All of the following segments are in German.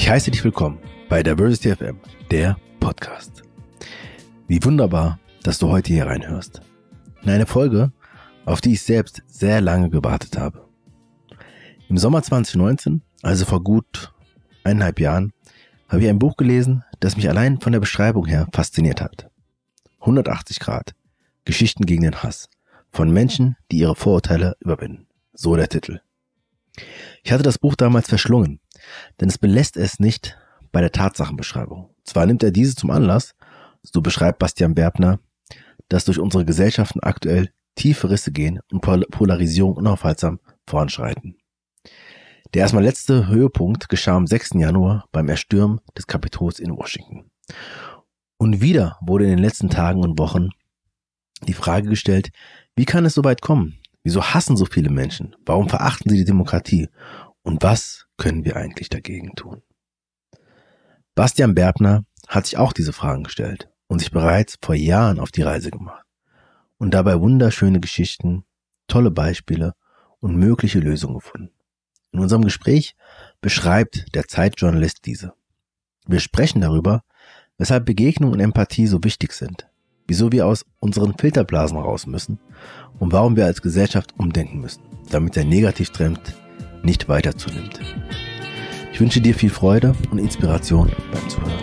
Ich heiße dich willkommen bei Diversity FM, der Podcast. Wie wunderbar, dass du heute hier reinhörst. In eine Folge, auf die ich selbst sehr lange gewartet habe. Im Sommer 2019, also vor gut 1,5 Jahren, habe ich ein Buch gelesen, das mich allein von der Beschreibung her fasziniert hat. 180 Grad. Geschichten gegen den Hass. Von Menschen, die ihre Vorurteile überwinden. So der Titel. Ich hatte das Buch damals verschlungen, denn es belässt es nicht bei der Tatsachenbeschreibung. Zwar nimmt er diese zum Anlass, so beschreibt Bastian Berpner, dass durch unsere Gesellschaften aktuell tiefe Risse gehen und Polarisierung unaufhaltsam voranschreiten. Der erstmal letzte Höhepunkt geschah am 6. Januar beim Erstürmen des Kapitols in Washington. Und wieder wurde in den letzten Tagen und Wochen die Frage gestellt, wie kann es so weit kommen? Wieso hassen so viele Menschen? Warum verachten sie die Demokratie? Und was können wir eigentlich dagegen tun? Bastian Berpner hat sich auch diese Fragen gestellt und sich bereits vor Jahren auf die Reise gemacht. Und dabei wunderschöne Geschichten, tolle Beispiele und mögliche Lösungen gefunden. In unserem Gespräch beschreibt der Zeitjournalist diese. Wir sprechen darüber, weshalb Begegnung und Empathie so wichtig sind, wieso wir aus unseren Filterblasen raus müssen und warum wir als Gesellschaft umdenken müssen, damit der Negativtrend nicht weiter zunimmt. Ich wünsche dir viel Freude und Inspiration beim Zuhören.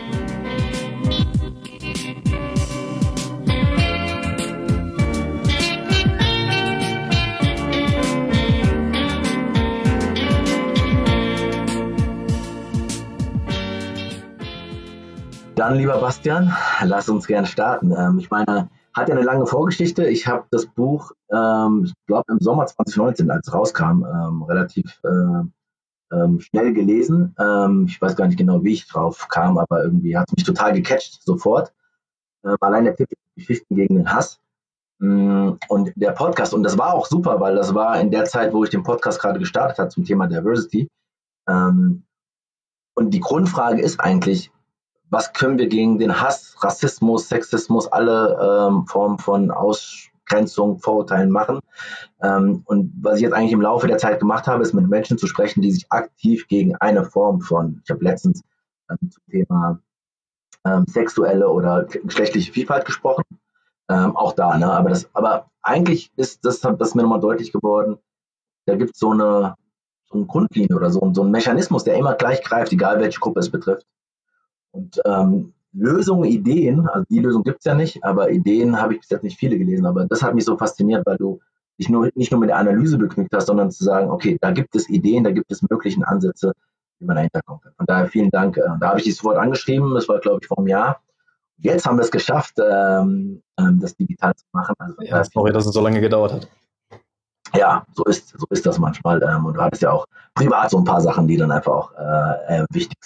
Dann, lieber Bastian, lass uns gern starten. Ich meine, hat ja eine lange Vorgeschichte. Ich habe das Buch, ich glaube im Sommer 2019, als es rauskam, relativ schnell gelesen. Ich weiß gar nicht genau, wie ich drauf kam, aber irgendwie hat es mich total gecatcht sofort. Allein der Titel Geschichten gegen den Hass und der Podcast. Und das war auch super, weil das war in der Zeit, wo ich den Podcast gerade gestartet habe zum Thema Diversity. Und die Grundfrage ist eigentlich, was können wir gegen den Hass, Rassismus, Sexismus, alle Formen von Ausgrenzung, Vorurteilen machen? Und was ich jetzt eigentlich im Laufe der Zeit gemacht habe, ist mit Menschen zu sprechen, die sich aktiv gegen eine Form von, ich habe letztens zum Thema sexuelle oder geschlechtliche Vielfalt gesprochen, auch da, ne? Aber eigentlich ist das mir nochmal deutlich geworden, da gibt es so eine Grundlinie oder so einen Mechanismus, der immer gleich greift, egal welche Gruppe es betrifft. Und Lösungen, Ideen, also die Lösung gibt es ja nicht, aber Ideen habe ich bis jetzt nicht viele gelesen, aber das hat mich so fasziniert, weil du dich nicht nur mit der Analyse begnügt hast, sondern zu sagen, okay, da gibt es Ideen, da gibt es möglichen Ansätze, wie man dahinter kommt. Von daher vielen Dank. Da habe ich dich sofort angeschrieben, das war, glaube ich, vor einem Jahr. Jetzt haben wir es geschafft, das digital zu machen. Also ja, sorry, dass es so lange gedauert hat. Ja, so ist das manchmal. Und du hattest ja auch privat so ein paar Sachen, die dann einfach auch wichtig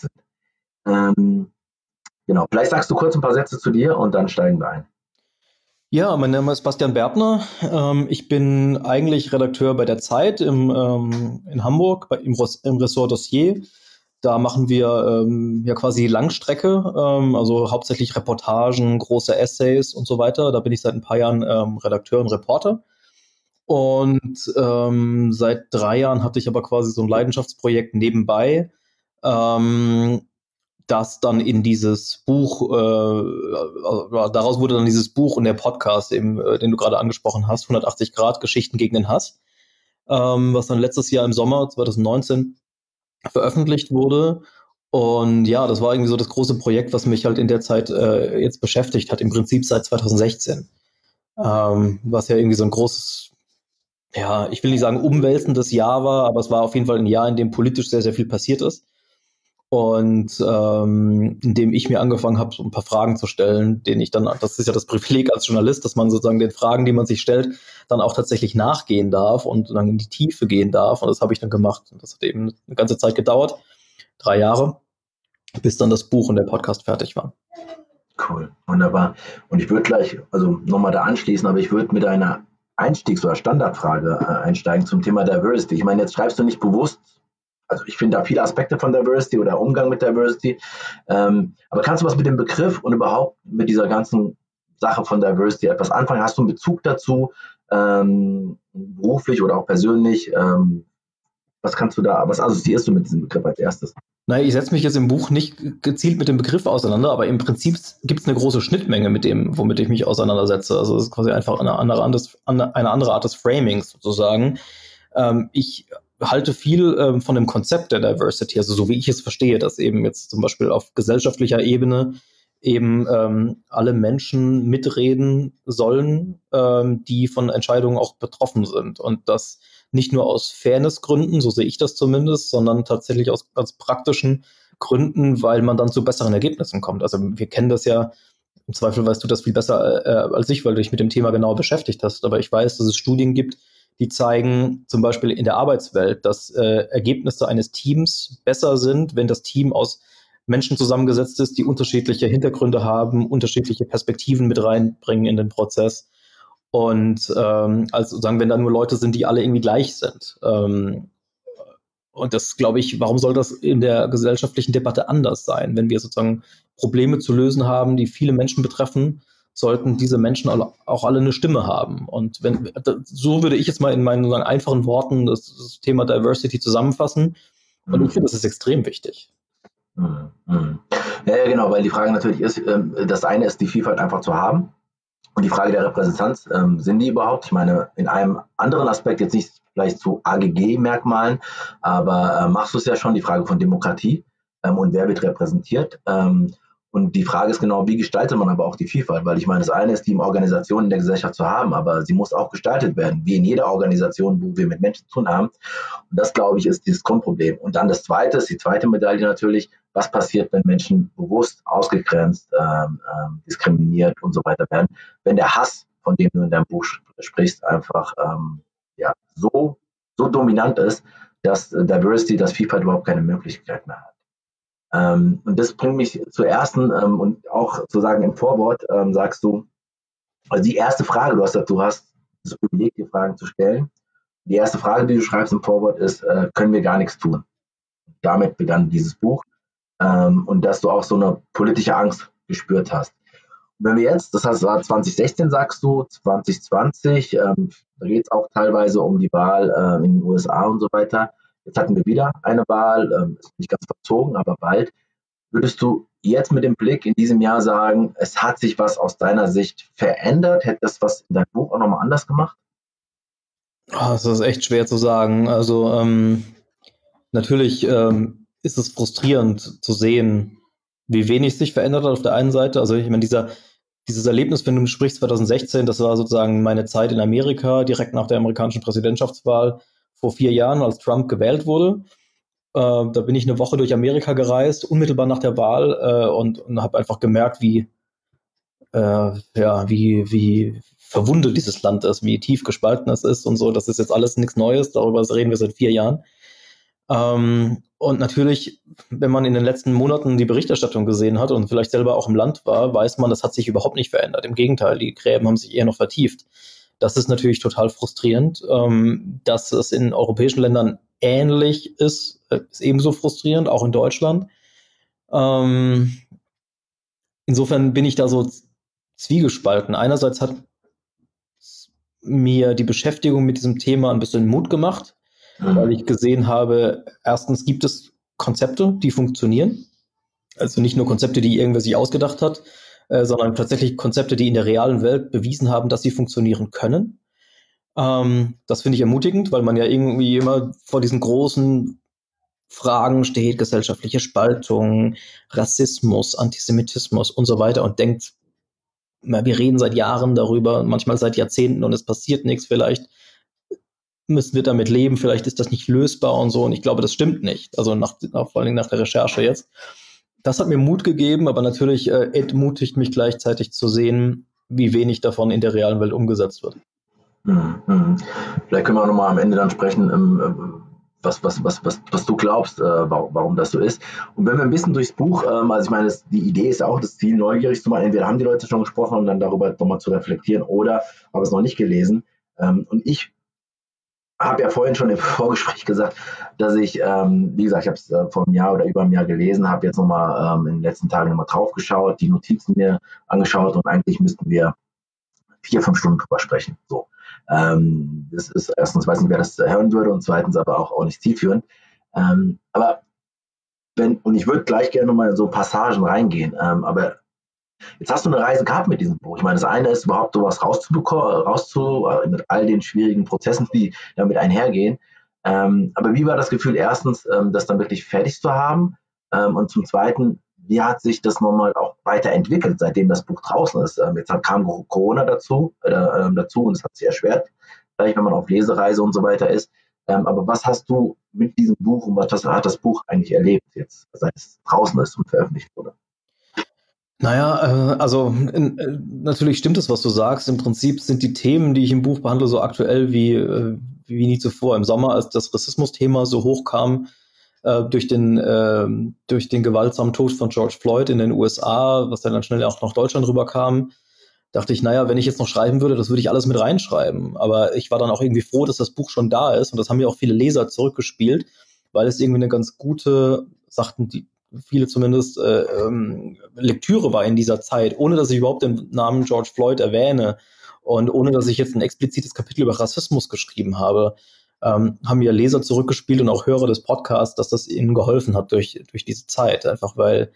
sind. Genau, vielleicht sagst du kurz ein paar Sätze zu dir und dann steigen wir ein. Ja, mein Name ist Bastian Berpner. Ich bin eigentlich Redakteur bei der Zeit in Hamburg, im Ressort Dossier. Da machen wir ja quasi Langstrecke, also hauptsächlich Reportagen, große Essays und so weiter. Da bin ich seit ein paar Jahren Redakteur und Reporter. Und seit 3 Jahren hatte ich aber quasi so ein Leidenschaftsprojekt nebenbei, das dann in dieses Buch, daraus wurde dann dieses Buch und der Podcast, eben, den du gerade angesprochen hast, 180 Grad Geschichten gegen den Hass, was dann letztes Jahr im Sommer 2019 veröffentlicht wurde. Und ja, das war irgendwie so das große Projekt, was mich halt in der Zeit jetzt beschäftigt hat, im Prinzip seit 2016. Was ja irgendwie so ein großes, ja, ich will nicht sagen umwälzendes Jahr war, aber es war auf jeden Fall ein Jahr, in dem politisch sehr, sehr viel passiert ist. Und in dem ich mir angefangen habe, so ein paar Fragen zu stellen, denen ich dann, das ist ja das Privileg als Journalist, dass man sozusagen den Fragen, die man sich stellt, dann auch tatsächlich nachgehen darf und dann in die Tiefe gehen darf. Und das habe ich dann gemacht. Und das hat eben eine ganze Zeit gedauert, 3 Jahre, bis dann das Buch und der Podcast fertig waren. Cool, wunderbar. Und ich würde gleich, also nochmal da anschließen, aber ich würde mit einer Einstiegs- oder Standardfrage einsteigen zum Thema Diversity. Ich meine, jetzt schreibst du nicht bewusst, also ich finde da viele Aspekte von Diversity oder Umgang mit Diversity, aber kannst du was mit dem Begriff und überhaupt mit dieser ganzen Sache von Diversity etwas anfangen? Hast du einen Bezug dazu, beruflich oder auch persönlich? Was assoziierst du mit diesem Begriff als erstes? Naja, ich setze mich jetzt im Buch nicht gezielt mit dem Begriff auseinander, aber im Prinzip gibt es eine große Schnittmenge mit dem, womit ich mich auseinandersetze. Also es ist quasi einfach eine andere Art des Framings sozusagen. Ich halte viel von dem Konzept der Diversity, also so wie ich es verstehe, dass eben jetzt zum Beispiel auf gesellschaftlicher Ebene eben alle Menschen mitreden sollen, die von Entscheidungen auch betroffen sind. Und das nicht nur aus Fairnessgründen, so sehe ich das zumindest, sondern tatsächlich aus ganz praktischen Gründen, weil man dann zu besseren Ergebnissen kommt. Also wir kennen das ja, im Zweifel weißt du das viel besser als ich, weil du dich mit dem Thema genau beschäftigt hast. Aber ich weiß, dass es Studien gibt, die zeigen zum Beispiel in der Arbeitswelt, dass Ergebnisse eines Teams besser sind, wenn das Team aus Menschen zusammengesetzt ist, die unterschiedliche Hintergründe haben, unterschiedliche Perspektiven mit reinbringen in den Prozess. Und also sozusagen, wenn da nur Leute sind, die alle irgendwie gleich sind. Und das, glaube ich, warum soll das in der gesellschaftlichen Debatte anders sein? Wenn wir sozusagen Probleme zu lösen haben, die viele Menschen betreffen, sollten diese Menschen auch alle eine Stimme haben. Und so würde ich jetzt mal in meinen einfachen Worten das Thema Diversity zusammenfassen. Und ich finde, das ist extrem wichtig. Ja, genau, weil die Frage natürlich ist, das eine ist, die Vielfalt einfach zu haben. Und die Frage der Repräsentanz, sind die überhaupt? Ich meine, in einem anderen Aspekt, jetzt nicht vielleicht zu AGG-Merkmalen, aber machst du es ja schon, die Frage von Demokratie und wer wird repräsentiert. Und die Frage ist genau, wie gestaltet man aber auch die Vielfalt? Weil ich meine, das eine ist, die Organisation in der Gesellschaft zu haben, aber sie muss auch gestaltet werden, wie in jeder Organisation, wo wir mit Menschen zu tun haben. Und das, glaube ich, ist dieses Grundproblem. Und dann das Zweite, ist die zweite Medaille natürlich, was passiert, wenn Menschen bewusst ausgegrenzt, diskriminiert und so weiter werden, wenn der Hass, von dem du in deinem Buch sprichst, einfach so dominant ist, dass Diversity, dass Vielfalt überhaupt keine Möglichkeit mehr hat. Und das bringt mich zur ersten und auch zu sagen im Vorwort, sagst du, also die erste Frage, du hast das Privileg, die Fragen zu stellen. Die erste Frage, die du schreibst im Vorwort ist, können wir gar nichts tun? Damit begann dieses Buch. Und dass du auch so eine politische Angst gespürt hast. Und wenn wir jetzt, das war 2016, sagst du, 2020, da geht es auch teilweise um die Wahl in den USA und so weiter. Jetzt hatten wir wieder eine Wahl, ist nicht ganz verzogen, aber bald. Würdest du jetzt mit dem Blick in diesem Jahr sagen, es hat sich was aus deiner Sicht verändert? Hätte das was in deinem Buch auch nochmal anders gemacht? Das ist echt schwer zu sagen. Also natürlich ist es frustrierend zu sehen, wie wenig sich verändert hat auf der einen Seite. Also ich meine, dieses Erlebnis, wenn du sprichst 2016, das war sozusagen meine Zeit in Amerika, direkt nach der amerikanischen Präsidentschaftswahl vor 4 Jahren, als Trump gewählt wurde. Da bin ich eine Woche durch Amerika gereist, unmittelbar nach der Wahl und habe einfach gemerkt, wie verwundet dieses Land ist, wie tief gespalten es ist und so. Das ist jetzt alles nichts Neues, darüber reden wir seit 4 Jahren. Und natürlich, wenn man in den letzten Monaten die Berichterstattung gesehen hat und vielleicht selber auch im Land war, weiß man, das hat sich überhaupt nicht verändert. Im Gegenteil, die Gräben haben sich eher noch vertieft. Das ist natürlich total frustrierend. Dass es in europäischen Ländern ähnlich ist ebenso frustrierend, auch in Deutschland. Insofern bin ich da so zwiegespalten. Einerseits hat mir die Beschäftigung mit diesem Thema ein bisschen Mut gemacht, weil ich gesehen habe, erstens gibt es Konzepte, die funktionieren. Also nicht nur Konzepte, die irgendwer sich ausgedacht hat, sondern tatsächlich Konzepte, die in der realen Welt bewiesen haben, dass sie funktionieren können. Das finde ich ermutigend, weil man ja irgendwie immer vor diesen großen Fragen steht, gesellschaftliche Spaltung, Rassismus, Antisemitismus und so weiter und denkt, wir reden seit Jahren darüber, manchmal seit Jahrzehnten und es passiert nichts, vielleicht müssen wir damit leben, vielleicht ist das nicht lösbar und so. Und ich glaube, das stimmt nicht. Also vor allen Dingen nach der Recherche jetzt. Das hat mir Mut gegeben, aber natürlich entmutigt mich gleichzeitig zu sehen, wie wenig davon in der realen Welt umgesetzt wird. Vielleicht können wir auch nochmal am Ende dann sprechen, was du glaubst, warum das so ist. Und wenn wir ein bisschen durchs Buch, also ich meine, die Idee ist auch, das Ziel neugierig zu machen, entweder haben die Leute schon gesprochen und dann darüber nochmal zu reflektieren oder habe es noch nicht gelesen. Und ich habe ja vorhin schon im Vorgespräch gesagt, dass ich, wie gesagt, ich habe es vor einem Jahr oder über einem Jahr gelesen, habe jetzt nochmal in den letzten Tagen nochmal drauf geschaut, die Notizen mir angeschaut und eigentlich müssten wir 4-5 Stunden drüber sprechen. So. Das ist erstens, weiß nicht, wer das hören würde und zweitens aber auch nicht zielführend. Aber und ich würde gleich gerne nochmal in so Passagen reingehen, aber jetzt hast du eine Reise gehabt mit diesem Buch. Ich meine, das eine ist überhaupt sowas rauszubekommen, mit all den schwierigen Prozessen, die damit einhergehen. Aber wie war das Gefühl, erstens, das dann wirklich fertig zu haben? Und zum Zweiten, wie hat sich das nochmal auch weiterentwickelt, seitdem das Buch draußen ist? Jetzt kam Corona dazu und es hat sich erschwert, vielleicht wenn man auf Lesereise und so weiter ist. Aber was hast du mit diesem Buch und was hat das Buch eigentlich erlebt jetzt, seit es draußen ist und veröffentlicht wurde? Naja, also natürlich stimmt es, was du sagst. Im Prinzip sind die Themen, die ich im Buch behandle, so aktuell wie nie zuvor. Im Sommer, als das Rassismus-Thema so hochkam, durch den gewaltsamen Tod von George Floyd in den USA, was dann schnell auch nach Deutschland rüberkam, dachte ich, naja, wenn ich jetzt noch schreiben würde, das würde ich alles mit reinschreiben. Aber ich war dann auch irgendwie froh, dass das Buch schon da ist. Und das haben mir auch viele Leser zurückgespielt, weil es irgendwie eine ganz gute, sagten die viele zumindest, Lektüre war in dieser Zeit, ohne dass ich überhaupt den Namen George Floyd erwähne und ohne dass ich jetzt ein explizites Kapitel über Rassismus geschrieben habe, haben mir Leser zurückgespielt und auch Hörer des Podcasts, dass das ihnen geholfen hat durch diese Zeit. Einfach weil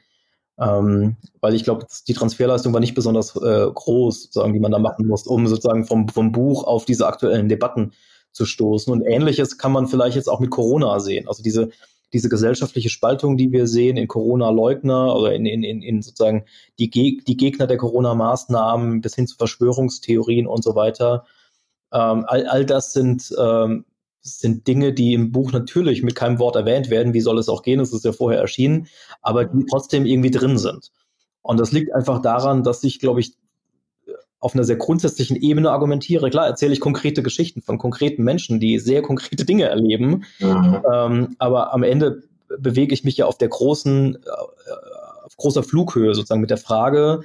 ich glaube, die Transferleistung war nicht besonders groß, sozusagen, die man da machen muss, um sozusagen vom Buch auf diese aktuellen Debatten zu stoßen. Und Ähnliches kann man vielleicht jetzt auch mit Corona sehen. Also diese gesellschaftliche Spaltung, die wir sehen in Corona-Leugner oder in sozusagen die Gegner der Corona-Maßnahmen bis hin zu Verschwörungstheorien und so weiter. All das sind Dinge, die im Buch natürlich mit keinem Wort erwähnt werden. Wie soll es auch gehen? Es ist ja vorher erschienen, aber die trotzdem irgendwie drin sind. Und das liegt einfach daran, dass ich, glaube ich, auf einer sehr grundsätzlichen Ebene argumentiere. Klar erzähle ich konkrete Geschichten von konkreten Menschen, die sehr konkrete Dinge erleben. Aber am Ende bewege ich mich ja auf großer Flughöhe sozusagen mit der Frage,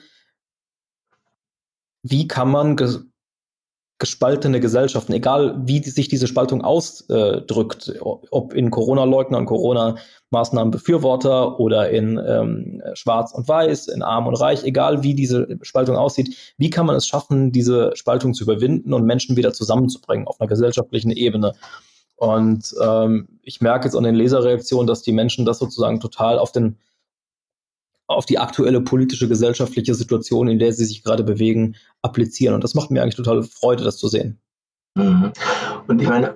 wie kann man gespaltene Gesellschaften, egal wie sich diese Spaltung ausdrückt, ob in Corona-Leugner und Corona-Maßnahmen-Befürworter oder in Schwarz und Weiß, in Arm und Reich, egal wie diese Spaltung aussieht, wie kann man es schaffen, diese Spaltung zu überwinden und Menschen wieder zusammenzubringen auf einer gesellschaftlichen Ebene? Und ich merke jetzt an den Leserreaktionen, dass die Menschen das sozusagen total auf die aktuelle politische, gesellschaftliche Situation, in der sie sich gerade bewegen, applizieren. Und das macht mir eigentlich totale Freude, das zu sehen. Und ich meine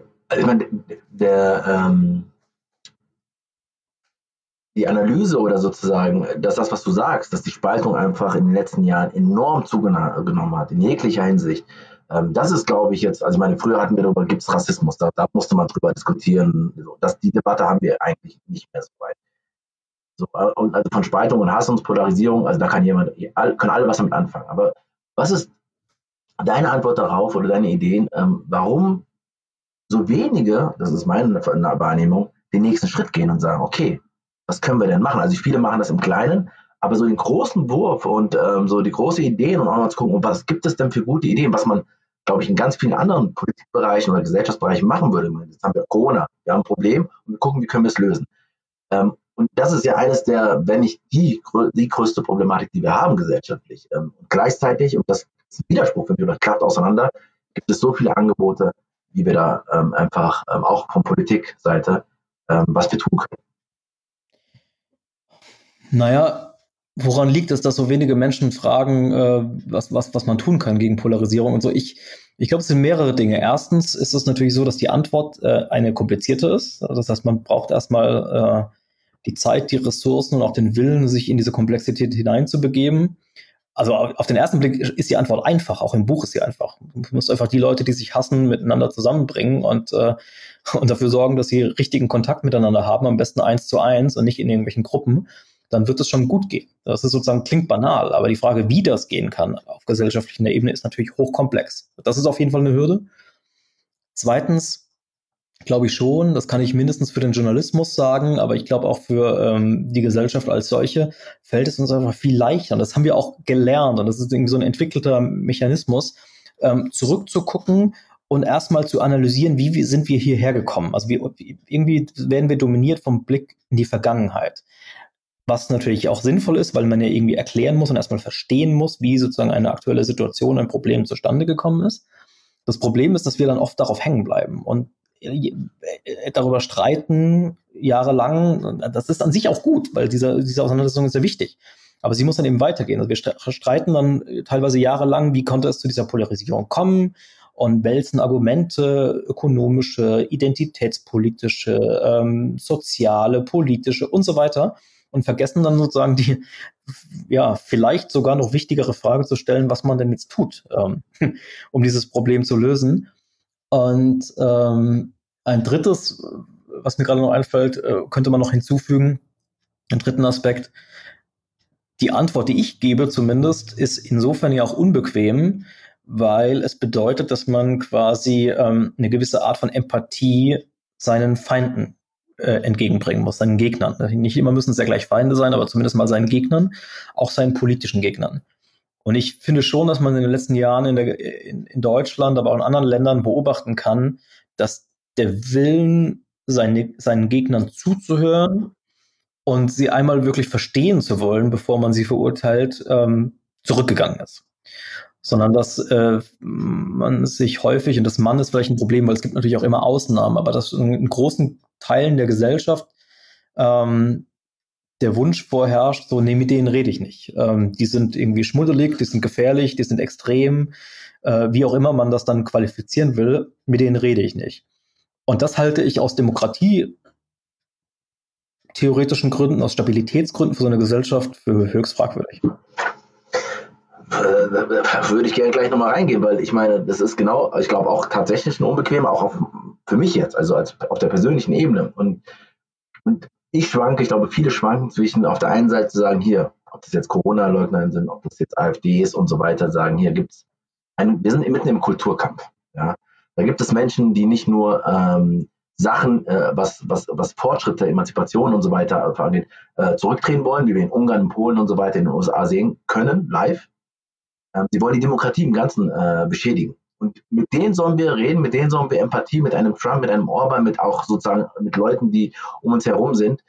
die Analyse oder sozusagen, dass das, was du sagst, dass die Spaltung einfach in den letzten Jahren enorm zugenommen hat, in jeglicher Hinsicht. Das ist, glaube ich, jetzt, also ich meine, früher hatten wir darüber, gibt es Rassismus, da musste man drüber diskutieren. Die Debatte haben wir eigentlich nicht mehr so weit. So, und also von Spaltung und Hass und Polarisierung, also da können alle was damit anfangen. Aber was ist deine Antwort darauf oder deine Ideen, warum so wenige, das ist meine Wahrnehmung, den nächsten Schritt gehen und sagen, okay, was können wir denn machen? Also viele machen das im Kleinen, aber so den großen Wurf und so die große Ideen und auch mal zu gucken, was gibt es denn für gute Ideen, was man, glaube ich, in ganz vielen anderen Politikbereichen oder Gesellschaftsbereichen machen würde. Jetzt haben wir Corona, wir haben ein Problem und wir gucken, wie können wir es lösen. Und das ist ja eines der, wenn nicht die größte Problematik, die wir haben gesellschaftlich. Und gleichzeitig, und das ist ein Widerspruch für mich, oder klappt auseinander, gibt es so viele Angebote, die wir da einfach auch von Politikseite, was wir tun können. Naja, woran liegt es, dass so wenige Menschen fragen, was man tun kann gegen Polarisierung und so? Ich glaube, es sind mehrere Dinge. Erstens ist es natürlich so, dass die Antwort eine komplizierte ist. Das heißt, man braucht erstmal die Zeit, die Ressourcen und auch den Willen, sich in diese Komplexität hineinzubegeben. Also auf den ersten Blick ist die Antwort einfach, auch im Buch ist sie einfach. Du musst einfach die Leute, die sich hassen, miteinander zusammenbringen und dafür sorgen, dass sie richtigen Kontakt miteinander haben, am besten 1:1 und nicht in irgendwelchen Gruppen. Dann wird es schon gut gehen. Das ist sozusagen, klingt banal, aber die Frage, wie das gehen kann auf gesellschaftlicher Ebene, ist natürlich hochkomplex. Das ist auf jeden Fall eine Hürde. Zweitens glaube ich schon, das kann ich mindestens für den Journalismus sagen, aber ich glaube auch für die Gesellschaft als solche, fällt es uns einfach viel leichter. Und das haben wir auch gelernt und das ist irgendwie so ein entwickelter Mechanismus, zurückzugucken und erstmal zu analysieren, wie sind wir hierher gekommen. Also irgendwie werden wir dominiert vom Blick in die Vergangenheit. Was natürlich auch sinnvoll ist, weil man ja irgendwie erklären muss und erstmal verstehen muss, wie sozusagen eine aktuelle Situation, ein Problem zustande gekommen ist. Das Problem ist, dass wir dann oft darauf hängen bleiben. Und darüber streiten, jahrelang. Das ist an sich auch gut, weil diese Auseinandersetzung ist sehr wichtig. Aber sie muss dann eben weitergehen. Also wir streiten dann teilweise jahrelang, wie konnte es zu dieser Polarisierung kommen und wälzen Argumente, ökonomische, identitätspolitische, soziale, politische und so weiter und vergessen dann sozusagen die, ja, vielleicht sogar noch wichtigere Frage zu stellen, was man denn jetzt tut, um dieses Problem zu lösen. Und ein drittes, was mir gerade noch einfällt, könnte man noch hinzufügen, einen dritten Aspekt. Die Antwort, die ich gebe zumindest, ist insofern ja auch unbequem, weil es bedeutet, dass man quasi eine gewisse Art von Empathie seinen Feinden entgegenbringen muss, seinen Gegnern. Nicht immer müssen es ja gleich Feinde sein, aber zumindest mal seinen Gegnern, auch seinen politischen Gegnern. Und ich finde schon, dass man in den letzten Jahren in Deutschland, aber auch in anderen Ländern beobachten kann, dass der Willen, seinen Gegnern zuzuhören und sie einmal wirklich verstehen zu wollen, bevor man sie verurteilt, zurückgegangen ist. Sondern dass man sich häufig, und das Mann ist vielleicht ein Problem, weil es gibt natürlich auch immer Ausnahmen, aber dass in großen Teilen der Gesellschaft der Wunsch vorherrscht, so, nee, mit denen rede ich nicht. Die sind irgendwie schmuddelig, die sind gefährlich, die sind extrem, wie auch immer man das dann qualifizieren will, mit denen rede ich nicht. Und das halte ich aus demokratietheoretischen Gründen, aus Stabilitätsgründen für so eine Gesellschaft für höchst fragwürdig. Würde ich gerne gleich nochmal reingehen, weil ich meine, das ist genau, ich glaube auch tatsächlich ein unbequem, auch für mich jetzt, also auf der persönlichen Ebene. Und ich glaube, viele schwanken zwischen auf der einen Seite zu sagen, hier, ob das jetzt Corona-Leugner sind, ob das jetzt AfDs und so weiter, sagen, hier wir sind mitten im Kulturkampf. Ja? Da gibt es Menschen, die nicht nur Sachen, was Fortschritte, Emanzipation und so weiter angeht, zurückdrehen wollen, wie wir in Ungarn, in Polen und so weiter in den USA sehen können, live. Sie wollen die Demokratie im Ganzen beschädigen. Und mit denen sollen wir reden, mit denen sollen wir Empathie, mit einem Trump, mit einem Orban, mit auch sozusagen mit Leuten, die um uns herum sind.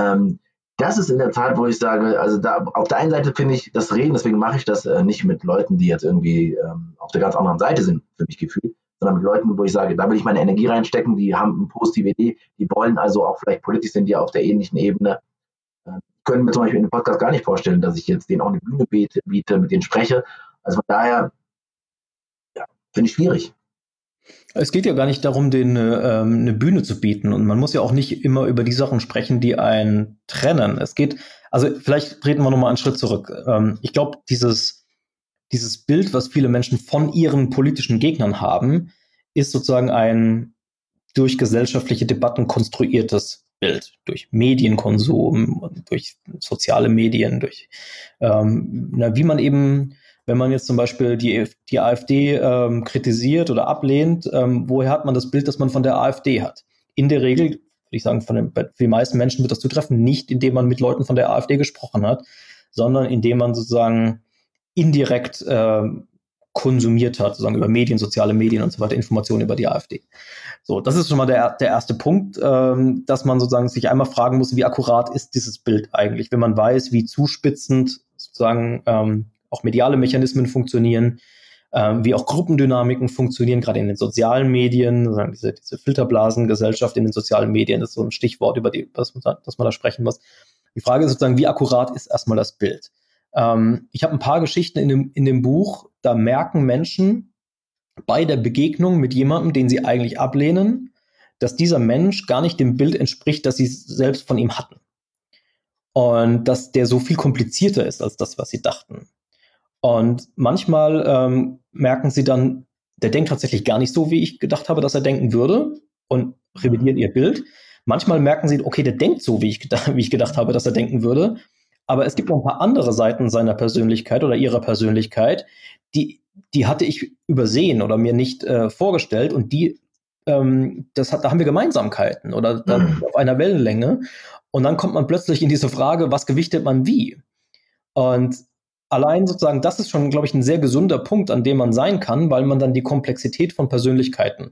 Das ist in der Tat, wo ich sage, also da auf der einen Seite finde ich das Reden, deswegen mache ich das nicht mit Leuten, die jetzt irgendwie auf der ganz anderen Seite sind, für mich gefühlt, sondern mit Leuten, wo ich sage, da will ich meine Energie reinstecken, die haben eine positive Idee, die wollen also auch vielleicht politisch sind, die auf der ähnlichen Ebene. Können mir zum Beispiel in dem Podcast gar nicht vorstellen, dass ich jetzt denen auch eine Bühne biete, mit denen spreche. Also von daher, ja, finde ich schwierig. Es geht ja gar nicht darum, denen eine Bühne zu bieten. Und man muss ja auch nicht immer über die Sachen sprechen, die einen trennen. Es geht, also vielleicht treten wir nochmal einen Schritt zurück. Ich glaube, dieses Bild, was viele Menschen von ihren politischen Gegnern haben, ist sozusagen ein durch gesellschaftliche Debatten konstruiertes Bild. Durch Medienkonsum, durch soziale Medien, durch wie man eben, wenn man jetzt zum Beispiel die AfD kritisiert oder ablehnt, woher hat man das Bild, das man von der AfD hat? In der Regel, würde ich sagen, für die meisten Menschen wird das zutreffen, nicht indem man mit Leuten von der AfD gesprochen hat, sondern indem man sozusagen indirekt konsumiert hat, sozusagen über Medien, soziale Medien und so weiter, Informationen über die AfD. So, das ist schon mal der erste Punkt, dass man sozusagen sich einmal fragen muss, wie akkurat ist dieses Bild eigentlich, wenn man weiß, wie zuspitzend sozusagen auch mediale Mechanismen funktionieren, wie auch Gruppendynamiken funktionieren, gerade in den sozialen Medien, diese Filterblasengesellschaft in den sozialen Medien, das ist so ein Stichwort, über das man da sprechen muss. Die Frage ist sozusagen, wie akkurat ist erstmal das Bild? Ich habe ein paar Geschichten in dem Buch, da merken Menschen bei der Begegnung mit jemandem, den sie eigentlich ablehnen, dass dieser Mensch gar nicht dem Bild entspricht, das sie selbst von ihm hatten. Und dass der so viel komplizierter ist als das, was sie dachten. Und manchmal merken sie dann, der denkt tatsächlich gar nicht so, wie ich gedacht habe, dass er denken würde, und revidieren ihr Bild. Manchmal merken sie, okay, der denkt so, wie ich gedacht habe, dass er denken würde. Aber es gibt noch ein paar andere Seiten seiner Persönlichkeit oder ihrer Persönlichkeit, die hatte ich übersehen oder mir nicht vorgestellt, und da haben wir Gemeinsamkeiten oder auf einer Wellenlänge. Und dann kommt man plötzlich in diese Frage, was gewichtet man wie? Und allein sozusagen, das ist schon, glaube ich, ein sehr gesunder Punkt, an dem man sein kann, weil man dann die Komplexität von Persönlichkeiten,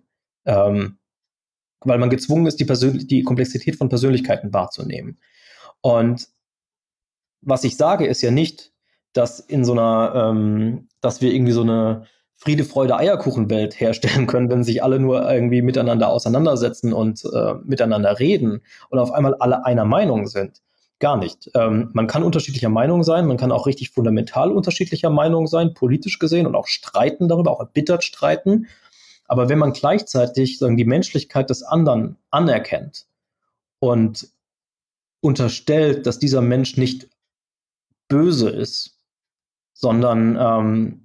weil man gezwungen ist, die Komplexität von Persönlichkeiten wahrzunehmen. Und was ich sage, ist ja nicht, dass dass wir irgendwie so eine Friede, Freude, Eierkuchenwelt herstellen können, wenn sich alle nur irgendwie miteinander auseinandersetzen und miteinander reden und auf einmal alle einer Meinung sind. Gar nicht. Man kann unterschiedlicher Meinung sein, man kann auch richtig fundamental unterschiedlicher Meinung sein, politisch gesehen und auch streiten darüber, auch erbittert streiten. Aber wenn man gleichzeitig die Menschlichkeit des anderen anerkennt und unterstellt, dass dieser Mensch nicht böse ist, sondern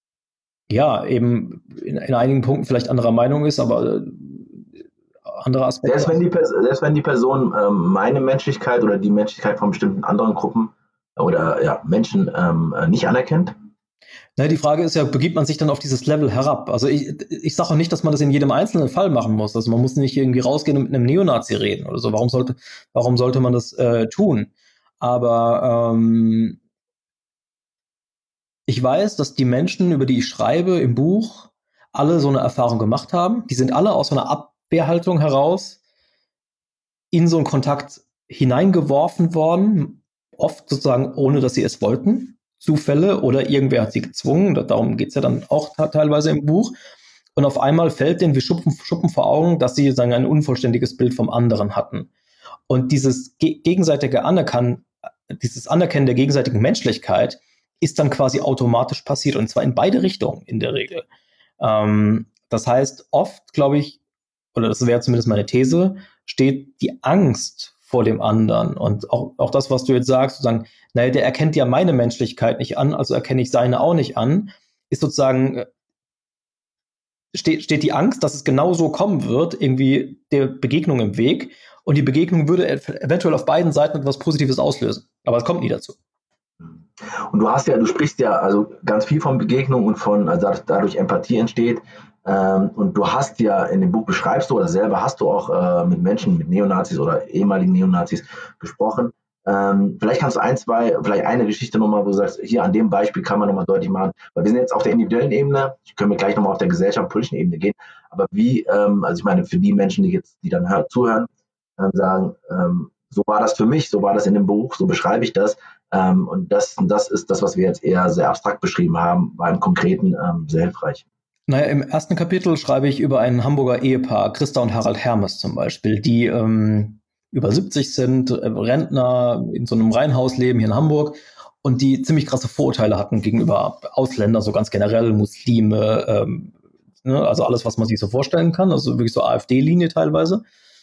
eben in einigen Punkten vielleicht anderer Meinung ist, aber andere Aspekte. Selbst wenn die Person meine Menschlichkeit oder die Menschlichkeit von bestimmten anderen Gruppen oder Menschen nicht anerkennt? Die Frage ist ja, begibt man sich dann auf dieses Level herab? Also ich sage auch nicht, dass man das in jedem einzelnen Fall machen muss. Also man muss nicht irgendwie rausgehen und mit einem Neonazi reden oder so. Warum sollte man das tun? Aber ich weiß, dass die Menschen, über die ich schreibe im Buch, alle so eine Erfahrung gemacht haben. Die sind alle aus so einer Abwehrhaltung heraus in so einen Kontakt hineingeworfen worden, oft sozusagen ohne, dass sie es wollten. Zufälle oder irgendwer hat sie gezwungen. Darum geht es ja dann auch teilweise im Buch. Und auf einmal fällt denen wie Schuppen vor Augen, dass sie sagen, ein unvollständiges Bild vom anderen hatten. Und dieses gegenseitige Anerkennen der gegenseitigen Menschlichkeit ist dann quasi automatisch passiert. Und zwar in beide Richtungen in der Regel. Das heißt, oft, glaube ich, oder das wäre zumindest meine These, steht die Angst vor dem anderen. Und auch das, was du jetzt sagst, sozusagen, naja, der erkennt ja meine Menschlichkeit nicht an, also erkenne ich seine auch nicht an, ist sozusagen, steht die Angst, dass es genau so kommen wird, irgendwie der Begegnung im Weg. Und die Begegnung würde eventuell auf beiden Seiten etwas Positives auslösen. Aber es kommt nie dazu. Und du sprichst ja also ganz viel von Begegnung und also dadurch Empathie entsteht. Und du hast ja in dem Buch beschreibst du oder selber hast du auch mit Menschen, mit Neonazis oder ehemaligen Neonazis gesprochen. Vielleicht kannst du vielleicht eine Geschichte nochmal, wo du sagst, hier an dem Beispiel kann man nochmal deutlich machen, weil wir sind jetzt auf der individuellen Ebene, können wir gleich nochmal auf der gesellschaftlichen Ebene gehen, aber also ich meine, für die Menschen, die dann zuhören, sagen, so war das für mich, so war das in dem Buch, so beschreibe ich das. Und das ist das, was wir jetzt eher sehr abstrakt beschrieben haben, war im Konkreten sehr hilfreich. Naja, im ersten Kapitel schreibe ich über ein Hamburger Ehepaar, Christa und Harald Hermes zum Beispiel, die über 70 sind, Rentner in so einem Reihenhaus leben hier in Hamburg und die ziemlich krasse Vorurteile hatten gegenüber Ausländern, so ganz generell, Muslime, also alles, was man sich so vorstellen kann, also wirklich so AfD-Linie teilweise.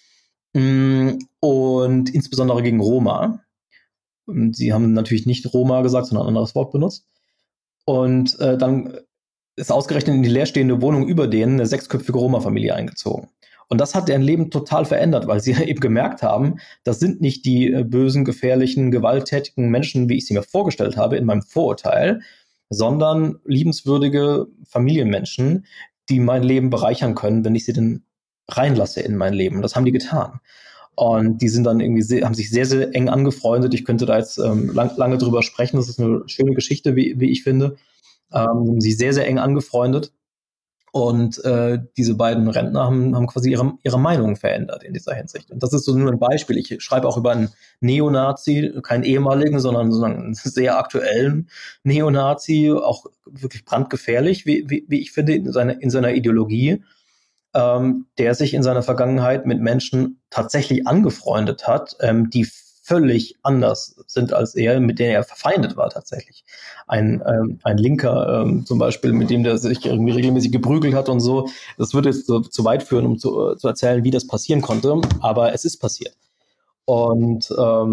Und insbesondere gegen Roma. Und sie haben natürlich nicht Roma gesagt, sondern ein anderes Wort benutzt. Und dann ist ausgerechnet in die leerstehende Wohnung über denen eine 6-köpfige Roma-Familie eingezogen. Und das hat deren Leben total verändert, weil sie eben gemerkt haben, das sind nicht die bösen, gefährlichen, gewalttätigen Menschen, wie ich sie mir vorgestellt habe in meinem Vorurteil, sondern liebenswürdige Familienmenschen, die mein Leben bereichern können, wenn ich sie denn reinlasse in mein Leben. Und das haben die getan. Und die sind dann irgendwie haben sich sehr, sehr eng angefreundet. Ich könnte da jetzt lange drüber sprechen. Das ist eine schöne Geschichte, wie ich finde. Haben sich sehr, sehr eng angefreundet. Und diese beiden Rentner haben quasi ihre Meinung verändert in dieser Hinsicht. Und das ist so nur ein Beispiel. Ich schreibe auch über einen Neonazi, keinen ehemaligen, sondern einen sehr aktuellen Neonazi, auch wirklich brandgefährlich, wie ich finde, in seiner Ideologie, der sich in seiner Vergangenheit mit Menschen tatsächlich angefreundet hat, die völlig anders sind als er, mit denen er verfeindet war tatsächlich. Ein Linker zum Beispiel, mit dem der sich irgendwie regelmäßig geprügelt hat und so. Das würde jetzt zu weit führen, um zu erzählen, wie das passieren konnte, aber es ist passiert. Und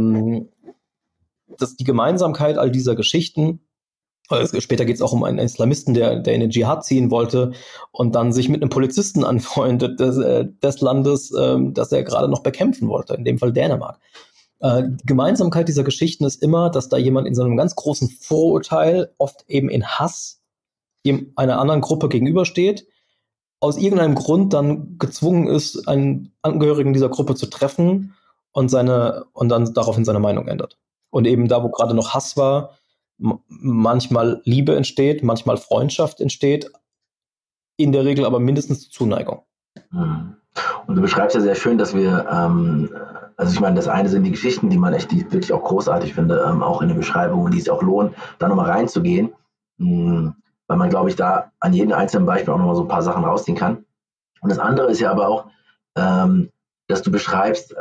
die Gemeinsamkeit all dieser Geschichten, später geht es auch um einen Islamisten, der in den Dschihad ziehen wollte und dann sich mit einem Polizisten anfreundet des Landes, das er gerade noch bekämpfen wollte, in dem Fall Dänemark. Die Gemeinsamkeit dieser Geschichten ist immer, dass da jemand in so einem ganz großen Vorurteil, oft eben in Hass, einer anderen Gruppe gegenübersteht, aus irgendeinem Grund dann gezwungen ist, einen Angehörigen dieser Gruppe zu treffen und dann daraufhin seine Meinung ändert. Und eben da, wo gerade noch Hass war, manchmal Liebe entsteht, manchmal Freundschaft entsteht, in der Regel aber mindestens Zuneigung. Und du beschreibst ja sehr schön, dass wir, also ich meine, das eine sind die Geschichten, die ich wirklich auch großartig finde, auch in den Beschreibungen, die es auch lohnt, da nochmal reinzugehen. weil man, glaube ich, da an jedem einzelnen Beispiel auch nochmal so ein paar Sachen rausziehen kann. Und das andere ist ja aber auch, dass du beschreibst,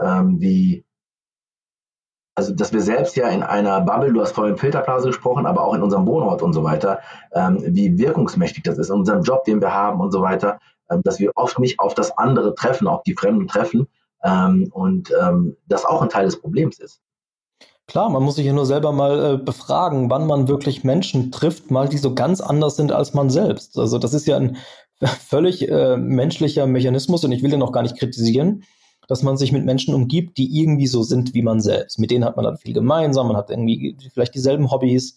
also dass wir selbst ja in einer Bubble, du hast vorhin Filterblase gesprochen, aber auch in unserem Wohnort und so weiter, wie wirkungsmächtig das ist, in unserem Job, den wir haben und so weiter, dass wir oft nicht auf das andere treffen, auf die Fremden treffen, und das auch ein Teil des Problems ist. Klar, man muss sich ja nur selber mal befragen, wann man wirklich Menschen trifft, mal die so ganz anders sind als man selbst. Also das ist ja ein völlig menschlicher Mechanismus und ich will den auch gar nicht kritisieren, dass man sich mit Menschen umgibt, die irgendwie so sind wie man selbst. Mit denen hat man dann viel gemeinsam, man hat irgendwie vielleicht dieselben Hobbys,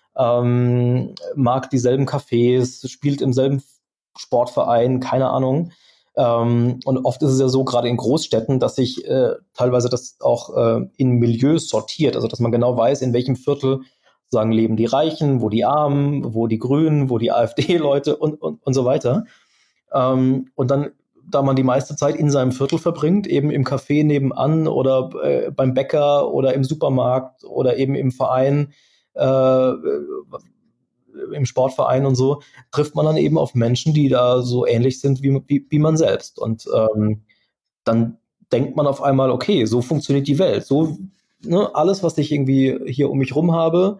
mag dieselben Cafés, spielt im selben Sportverein, keine Ahnung. Und oft ist es ja so, gerade in Großstädten, dass sich teilweise das auch in Milieus sortiert. Also dass man genau weiß, in welchem Viertel sagen, leben die Reichen, wo die Armen, wo die Grünen, wo die AfD-Leute und so weiter. Und dann, da man die meiste Zeit in seinem Viertel verbringt, eben im Café nebenan oder beim Bäcker oder im Supermarkt oder eben im Verein, im Sportverein und so, trifft man dann eben auf Menschen, die da so ähnlich sind wie man selbst. Und dann denkt man auf einmal, okay, so funktioniert die Welt. So, ne, alles, was ich irgendwie hier um mich rum habe,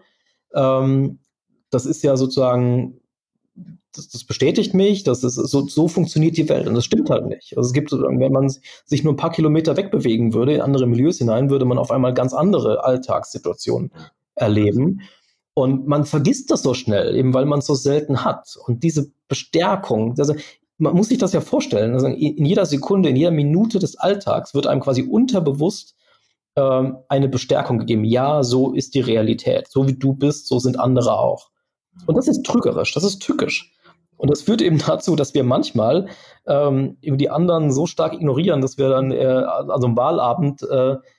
das ist ja sozusagen, das bestätigt mich, so funktioniert die Welt. Und das stimmt halt nicht. Also es gibt, wenn man sich nur ein paar Kilometer wegbewegen würde, in andere Milieus hinein, würde man auf einmal ganz andere Alltagssituationen erleben. Und man vergisst das so schnell, eben weil man es so selten hat. Und diese Bestärkung, also man muss sich das ja vorstellen, also in jeder Sekunde, in jeder Minute des Alltags wird einem quasi unterbewusst eine Bestärkung gegeben. Ja, so ist die Realität. So wie du bist, so sind andere auch. Und das ist trügerisch, das ist tückisch. Und das führt eben dazu, dass wir manchmal eben die anderen so stark ignorieren, dass wir dann an so einem Wahlabend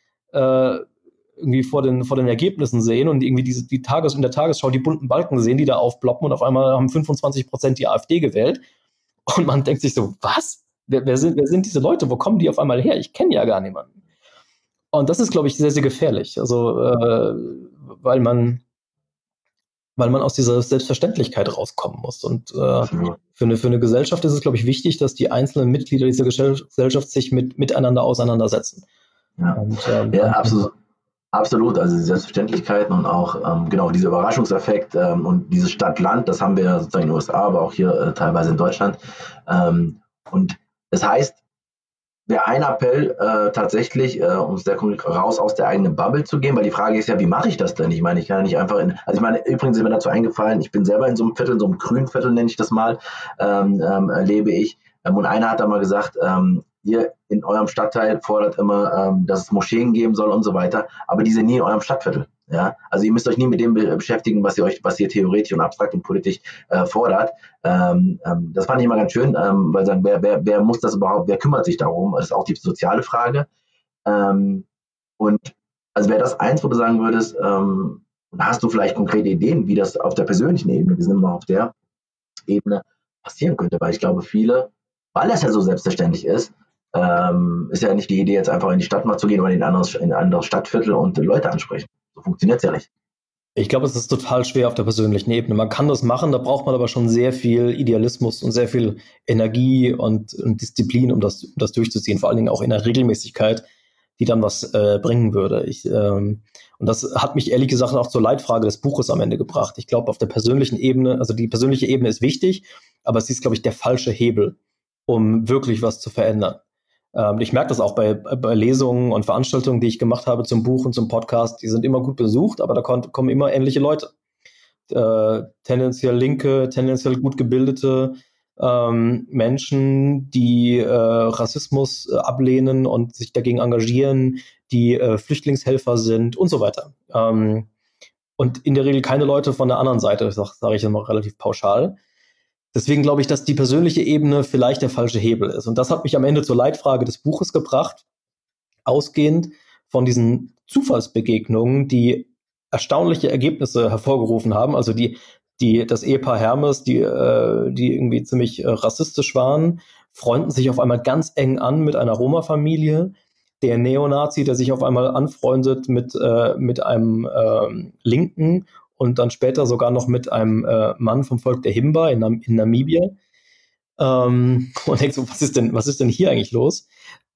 irgendwie vor den Ergebnissen sehen und irgendwie in der Tagesschau die bunten Balken sehen, die da aufploppen und auf einmal haben 25% die AfD gewählt. Und man denkt sich so, was? Wer sind diese Leute? Wo kommen die auf einmal her? Ich kenne ja gar niemanden. Und das ist, glaube ich, sehr, sehr gefährlich. Also, weil man aus dieser Selbstverständlichkeit rauskommen muss. Und für eine Gesellschaft ist es, glaube ich, wichtig, dass die einzelnen Mitglieder dieser Gesellschaft sich miteinander auseinandersetzen. Ja, und, ja, absolut. Absolut, also die Selbstverständlichkeiten und auch genau dieser Überraschungseffekt und dieses Stadt-Land, das haben wir sozusagen in den USA, aber auch hier teilweise in Deutschland. Und das heißt, wäre ein Appell tatsächlich, um sehr konkret raus aus der eigenen Bubble zu gehen, weil die Frage ist ja, wie mache ich das denn? Ich meine, ich kann ja nicht einfach übrigens ist mir dazu eingefallen, ich bin selber in so einem Viertel, so einem grünen Viertel nenne ich das mal, lebe ich. Und einer hat da mal gesagt, ihr in eurem Stadtteil fordert immer, dass es Moscheen geben soll und so weiter, aber die sind nie in eurem Stadtviertel. Ja? Also ihr müsst euch nie mit dem beschäftigen, was ihr theoretisch und abstrakt und politisch fordert. Das fand ich immer ganz schön, weil sagen, wer muss das überhaupt, wer kümmert sich darum? Das ist auch die soziale Frage. Und also wäre das eins, wo du sagen würdest, hast du vielleicht konkrete Ideen, wie das auf der persönlichen Ebene, wir sind immer auf der Ebene, passieren könnte, weil ich glaube, viele, weil das ja so selbstverständlich ist ja nicht die Idee, jetzt einfach in die Stadt mal zu gehen oder in ein anderes Stadtviertel und Leute ansprechen. So funktioniert es ja nicht. Ich glaube, es ist total schwer auf der persönlichen Ebene. Man kann das machen, da braucht man aber schon sehr viel Idealismus und sehr viel Energie und Disziplin, um das durchzuziehen. Vor allen Dingen auch in der Regelmäßigkeit, die dann was bringen würde. Und das hat mich ehrlich gesagt auch zur Leitfrage des Buches am Ende gebracht. Ich glaube, auf der persönlichen Ebene, also die persönliche Ebene ist wichtig, aber es ist, glaube ich, der falsche Hebel, um wirklich was zu verändern. Ich merke das auch bei Lesungen und Veranstaltungen, die ich gemacht habe zum Buch und zum Podcast. Die sind immer gut besucht, aber da kommen immer ähnliche Leute. Tendenziell linke, tendenziell gut gebildete Menschen, die Rassismus ablehnen und sich dagegen engagieren, die Flüchtlingshelfer sind und so weiter. Und in der Regel keine Leute von der anderen Seite, sage ich immer relativ pauschal. Deswegen glaube ich, dass die persönliche Ebene vielleicht der falsche Hebel ist. Und das hat mich am Ende zur Leitfrage des Buches gebracht, ausgehend von diesen Zufallsbegegnungen, die erstaunliche Ergebnisse hervorgerufen haben. Also das Ehepaar Hermes, die irgendwie ziemlich rassistisch waren, freunden sich auf einmal ganz eng an mit einer Roma-Familie. Der Neonazi, der sich auf einmal anfreundet mit einem Linken und dann später sogar noch mit einem Mann vom Volk der Himba in Namibia. Und denkst so, was ist denn hier eigentlich los?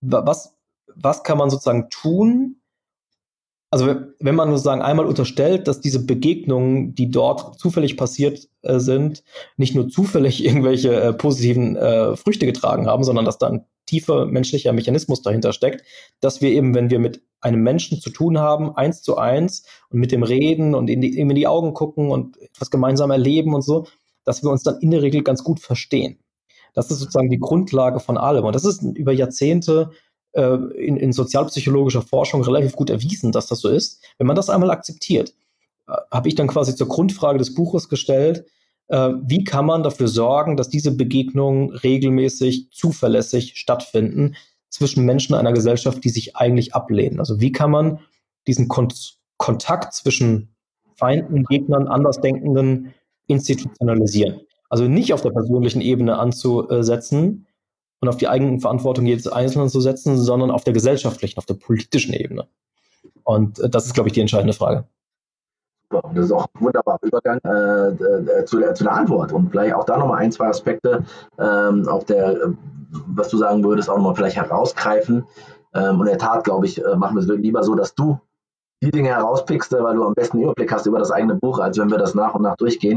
Was kann man sozusagen tun? Also wenn man sozusagen einmal unterstellt, dass diese Begegnungen, die dort zufällig passiert sind, nicht nur zufällig irgendwelche positiven Früchte getragen haben, sondern dass da ein tiefer menschlicher Mechanismus dahinter steckt, dass wir eben, wenn wir mit einem Menschen zu tun haben, 1:1 und mit dem reden und ihm in die Augen gucken und etwas gemeinsam erleben und so, dass wir uns dann in der Regel ganz gut verstehen. Das ist sozusagen die Grundlage von allem. Und das ist über Jahrzehnte in sozialpsychologischer Forschung relativ gut erwiesen, dass das so ist. Wenn man das einmal akzeptiert, habe ich dann quasi zur Grundfrage des Buches gestellt, wie kann man dafür sorgen, dass diese Begegnungen regelmäßig, zuverlässig stattfinden zwischen Menschen einer Gesellschaft, die sich eigentlich ablehnen. Also wie kann man diesen Kontakt zwischen Feinden, Gegnern, Andersdenkenden institutionalisieren? Also nicht auf der persönlichen Ebene anzusetzen und auf die eigene Verantwortung jedes Einzelnen zu setzen, sondern auf der gesellschaftlichen, auf der politischen Ebene. Und das ist, glaube ich, die entscheidende Frage. Super. Und das ist auch ein wunderbarer Übergang zu der Antwort. Und vielleicht auch da nochmal 1, 2 Aspekte auf der, was du sagen würdest, auch nochmal vielleicht herausgreifen. Und in der Tat, glaube ich, machen wir es lieber so, dass du die Dinge herauspickst, weil du am besten Überblick hast über das eigene Buch, als wenn wir das nach und nach durchgehen.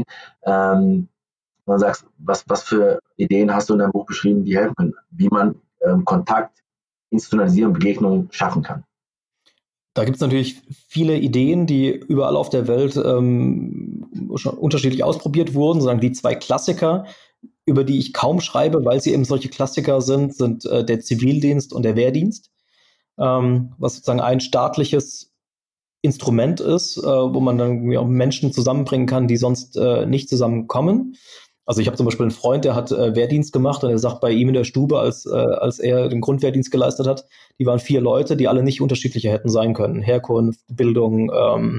Und dann sagst, was für Ideen hast du in deinem Buch beschrieben, die helfen können, wie man Kontakt, Institutionalisierung, Begegnung schaffen kann. Da gibt es natürlich viele Ideen, die überall auf der Welt schon unterschiedlich ausprobiert wurden. Sagen die 2 Klassiker, über die ich kaum schreibe, weil sie eben solche Klassiker sind der Zivildienst und der Wehrdienst, was sozusagen ein staatliches Instrument ist, wo man dann auch Menschen zusammenbringen kann, die sonst nicht zusammenkommen. Also ich habe zum Beispiel einen Freund, der hat Wehrdienst gemacht und er sagt, bei ihm in der Stube, als er den Grundwehrdienst geleistet hat, die waren 4 Leute, die alle nicht unterschiedlicher hätten sein können. Herkunft, Bildung,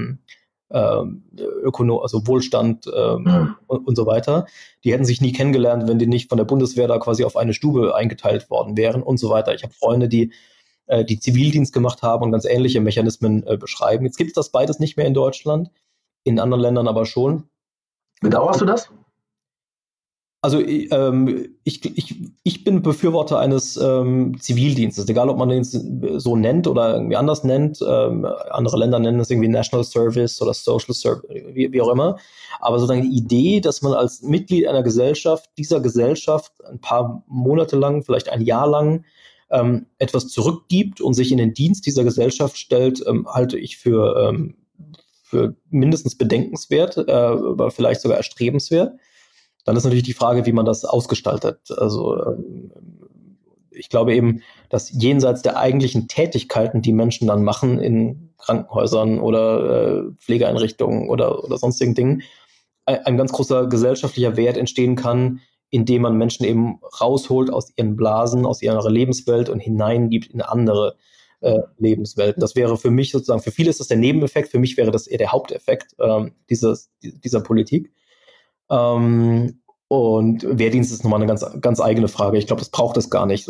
also Wohlstand und so weiter. Die hätten sich nie kennengelernt, wenn die nicht von der Bundeswehr da quasi auf eine Stube eingeteilt worden wären und so weiter. Ich habe Freunde, die Zivildienst gemacht haben und ganz ähnliche Mechanismen beschreiben. Jetzt gibt es das beides nicht mehr in Deutschland, in anderen Ländern aber schon. Bedauerst du das? Also ich bin Befürworter eines Zivildienstes, egal ob man den so nennt oder irgendwie anders nennt. Andere Länder nennen es irgendwie National Service oder Social Service, wie auch immer. Aber sozusagen die Idee, dass man als Mitglied einer Gesellschaft, dieser Gesellschaft ein paar Monate lang, vielleicht ein Jahr lang, etwas zurückgibt und sich in den Dienst dieser Gesellschaft stellt, halte ich für mindestens bedenkenswert, aber vielleicht sogar erstrebenswert. Dann ist natürlich die Frage, wie man das ausgestaltet. Also ich glaube eben, dass jenseits der eigentlichen Tätigkeiten, die Menschen dann machen in Krankenhäusern oder Pflegeeinrichtungen oder sonstigen Dingen, ein ganz großer gesellschaftlicher Wert entstehen kann, indem man Menschen eben rausholt aus ihren Blasen, aus ihrer Lebenswelt und hineingibt in andere Lebenswelten. Das wäre für mich sozusagen, für viele ist das der Nebeneffekt, für mich wäre das eher der Haupteffekt dieser Politik. Und Wehrdienst ist nochmal eine ganz, ganz eigene Frage. Ich glaube, das braucht es gar nicht.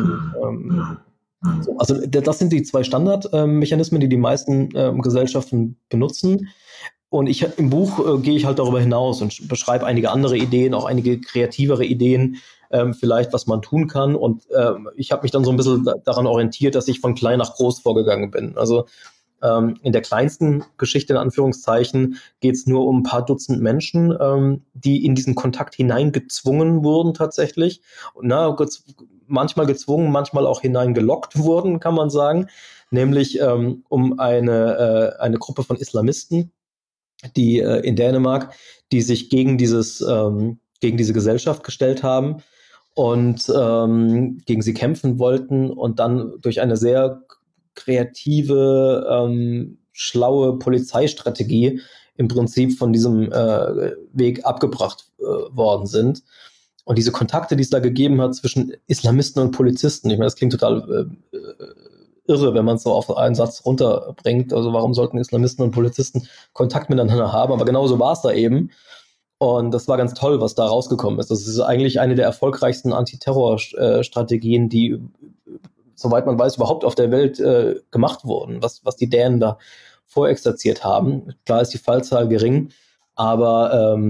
Also das sind die 2 Standardmechanismen, die meisten Gesellschaften benutzen. Und im Buch gehe ich halt darüber hinaus und beschreibe einige andere Ideen, auch einige kreativere Ideen, vielleicht, was man tun kann. Und ich habe mich dann so ein bisschen daran orientiert, dass ich von klein nach groß vorgegangen bin. Also in der kleinsten Geschichte, in Anführungszeichen, geht es nur um ein paar Dutzend Menschen, die in diesen Kontakt hineingezwungen wurden tatsächlich. Und manchmal gezwungen, manchmal auch hineingelockt wurden, kann man sagen. Nämlich um eine Gruppe von Islamisten, die in Dänemark, die sich gegen diese Gesellschaft gestellt haben und gegen sie kämpfen wollten und dann durch eine sehr kreative, schlaue Polizeistrategie im Prinzip von diesem Weg abgebracht worden sind. Und diese Kontakte, die es da gegeben hat zwischen Islamisten und Polizisten, ich meine, das klingt total irre, wenn man es so auf einen Satz runterbringt. Also warum sollten Islamisten und Polizisten Kontakt miteinander haben? Aber genauso war es da eben. Und das war ganz toll, was da rausgekommen ist. Das ist eigentlich eine der erfolgreichsten Antiterrorstrategien, die, soweit man weiß, überhaupt auf der Welt gemacht wurden, was die Dänen da vorexerziert haben. Klar ist die Fallzahl gering, aber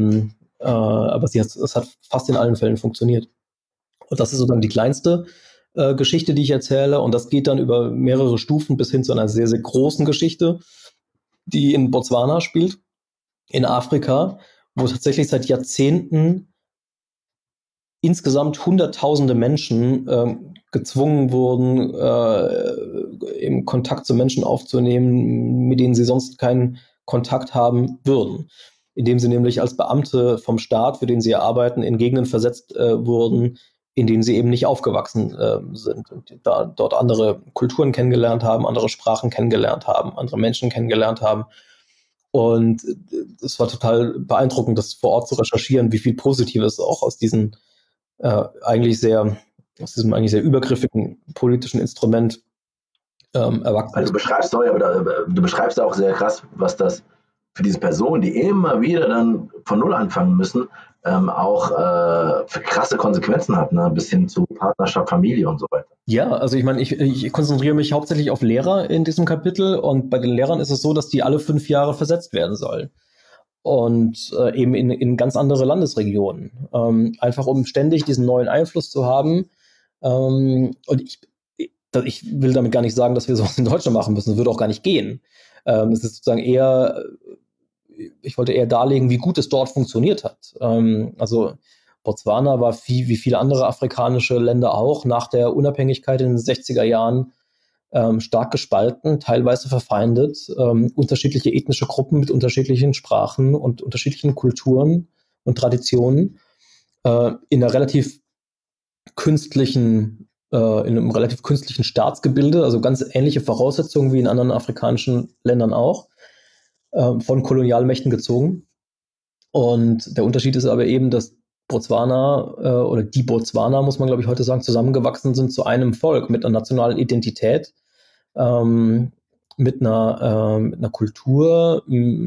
es hat fast in allen Fällen funktioniert. Und das ist sozusagen die kleinste Geschichte, die ich erzähle, und das geht dann über mehrere Stufen bis hin zu einer sehr, sehr großen Geschichte, die in Botswana spielt, in Afrika, wo tatsächlich seit Jahrzehnten insgesamt Hunderttausende Menschen gezwungen wurden, im Kontakt zu Menschen aufzunehmen, mit denen sie sonst keinen Kontakt haben würden. Indem sie nämlich als Beamte vom Staat, für den sie arbeiten, in Gegenden versetzt wurden, in denen sie eben nicht aufgewachsen sind und dort andere Kulturen kennengelernt haben, andere Sprachen kennengelernt haben, andere Menschen kennengelernt haben. Und es war total beeindruckend, das vor Ort zu recherchieren, wie viel Positives auch aus diesem eigentlich sehr übergriffigen politischen Instrument erwachsen Also ist. du beschreibst auch sehr krass, was das für diese Personen, die immer wieder dann von Null anfangen müssen, auch für krasse Konsequenzen hat, ne? Bis hin zu Partnerschaft, Familie und so weiter. Ja, also ich meine, ich konzentriere mich hauptsächlich auf Lehrer in diesem Kapitel, und bei den Lehrern ist es so, dass die alle 5 Jahre versetzt werden sollen. Und eben in ganz andere Landesregionen. Einfach um ständig diesen neuen Einfluss zu haben. Und ich will damit gar nicht sagen, dass wir sowas in Deutschland machen müssen. Das würde auch gar nicht gehen. Es ist sozusagen ich wollte eher darlegen, wie gut es dort funktioniert hat. Also Botswana war wie viele andere afrikanische Länder auch nach der Unabhängigkeit in den 60er Jahren stark gespalten, teilweise verfeindet, unterschiedliche ethnische Gruppen mit unterschiedlichen Sprachen und unterschiedlichen Kulturen und Traditionen in einem relativ künstlichen Staatsgebilde, also ganz ähnliche Voraussetzungen wie in anderen afrikanischen Ländern auch, von Kolonialmächten gezogen. Und der Unterschied ist aber eben, dass Botswana oder die Botswana, muss man glaube ich heute sagen, zusammengewachsen sind zu einem Volk mit einer nationalen Identität, mit einer Kultur.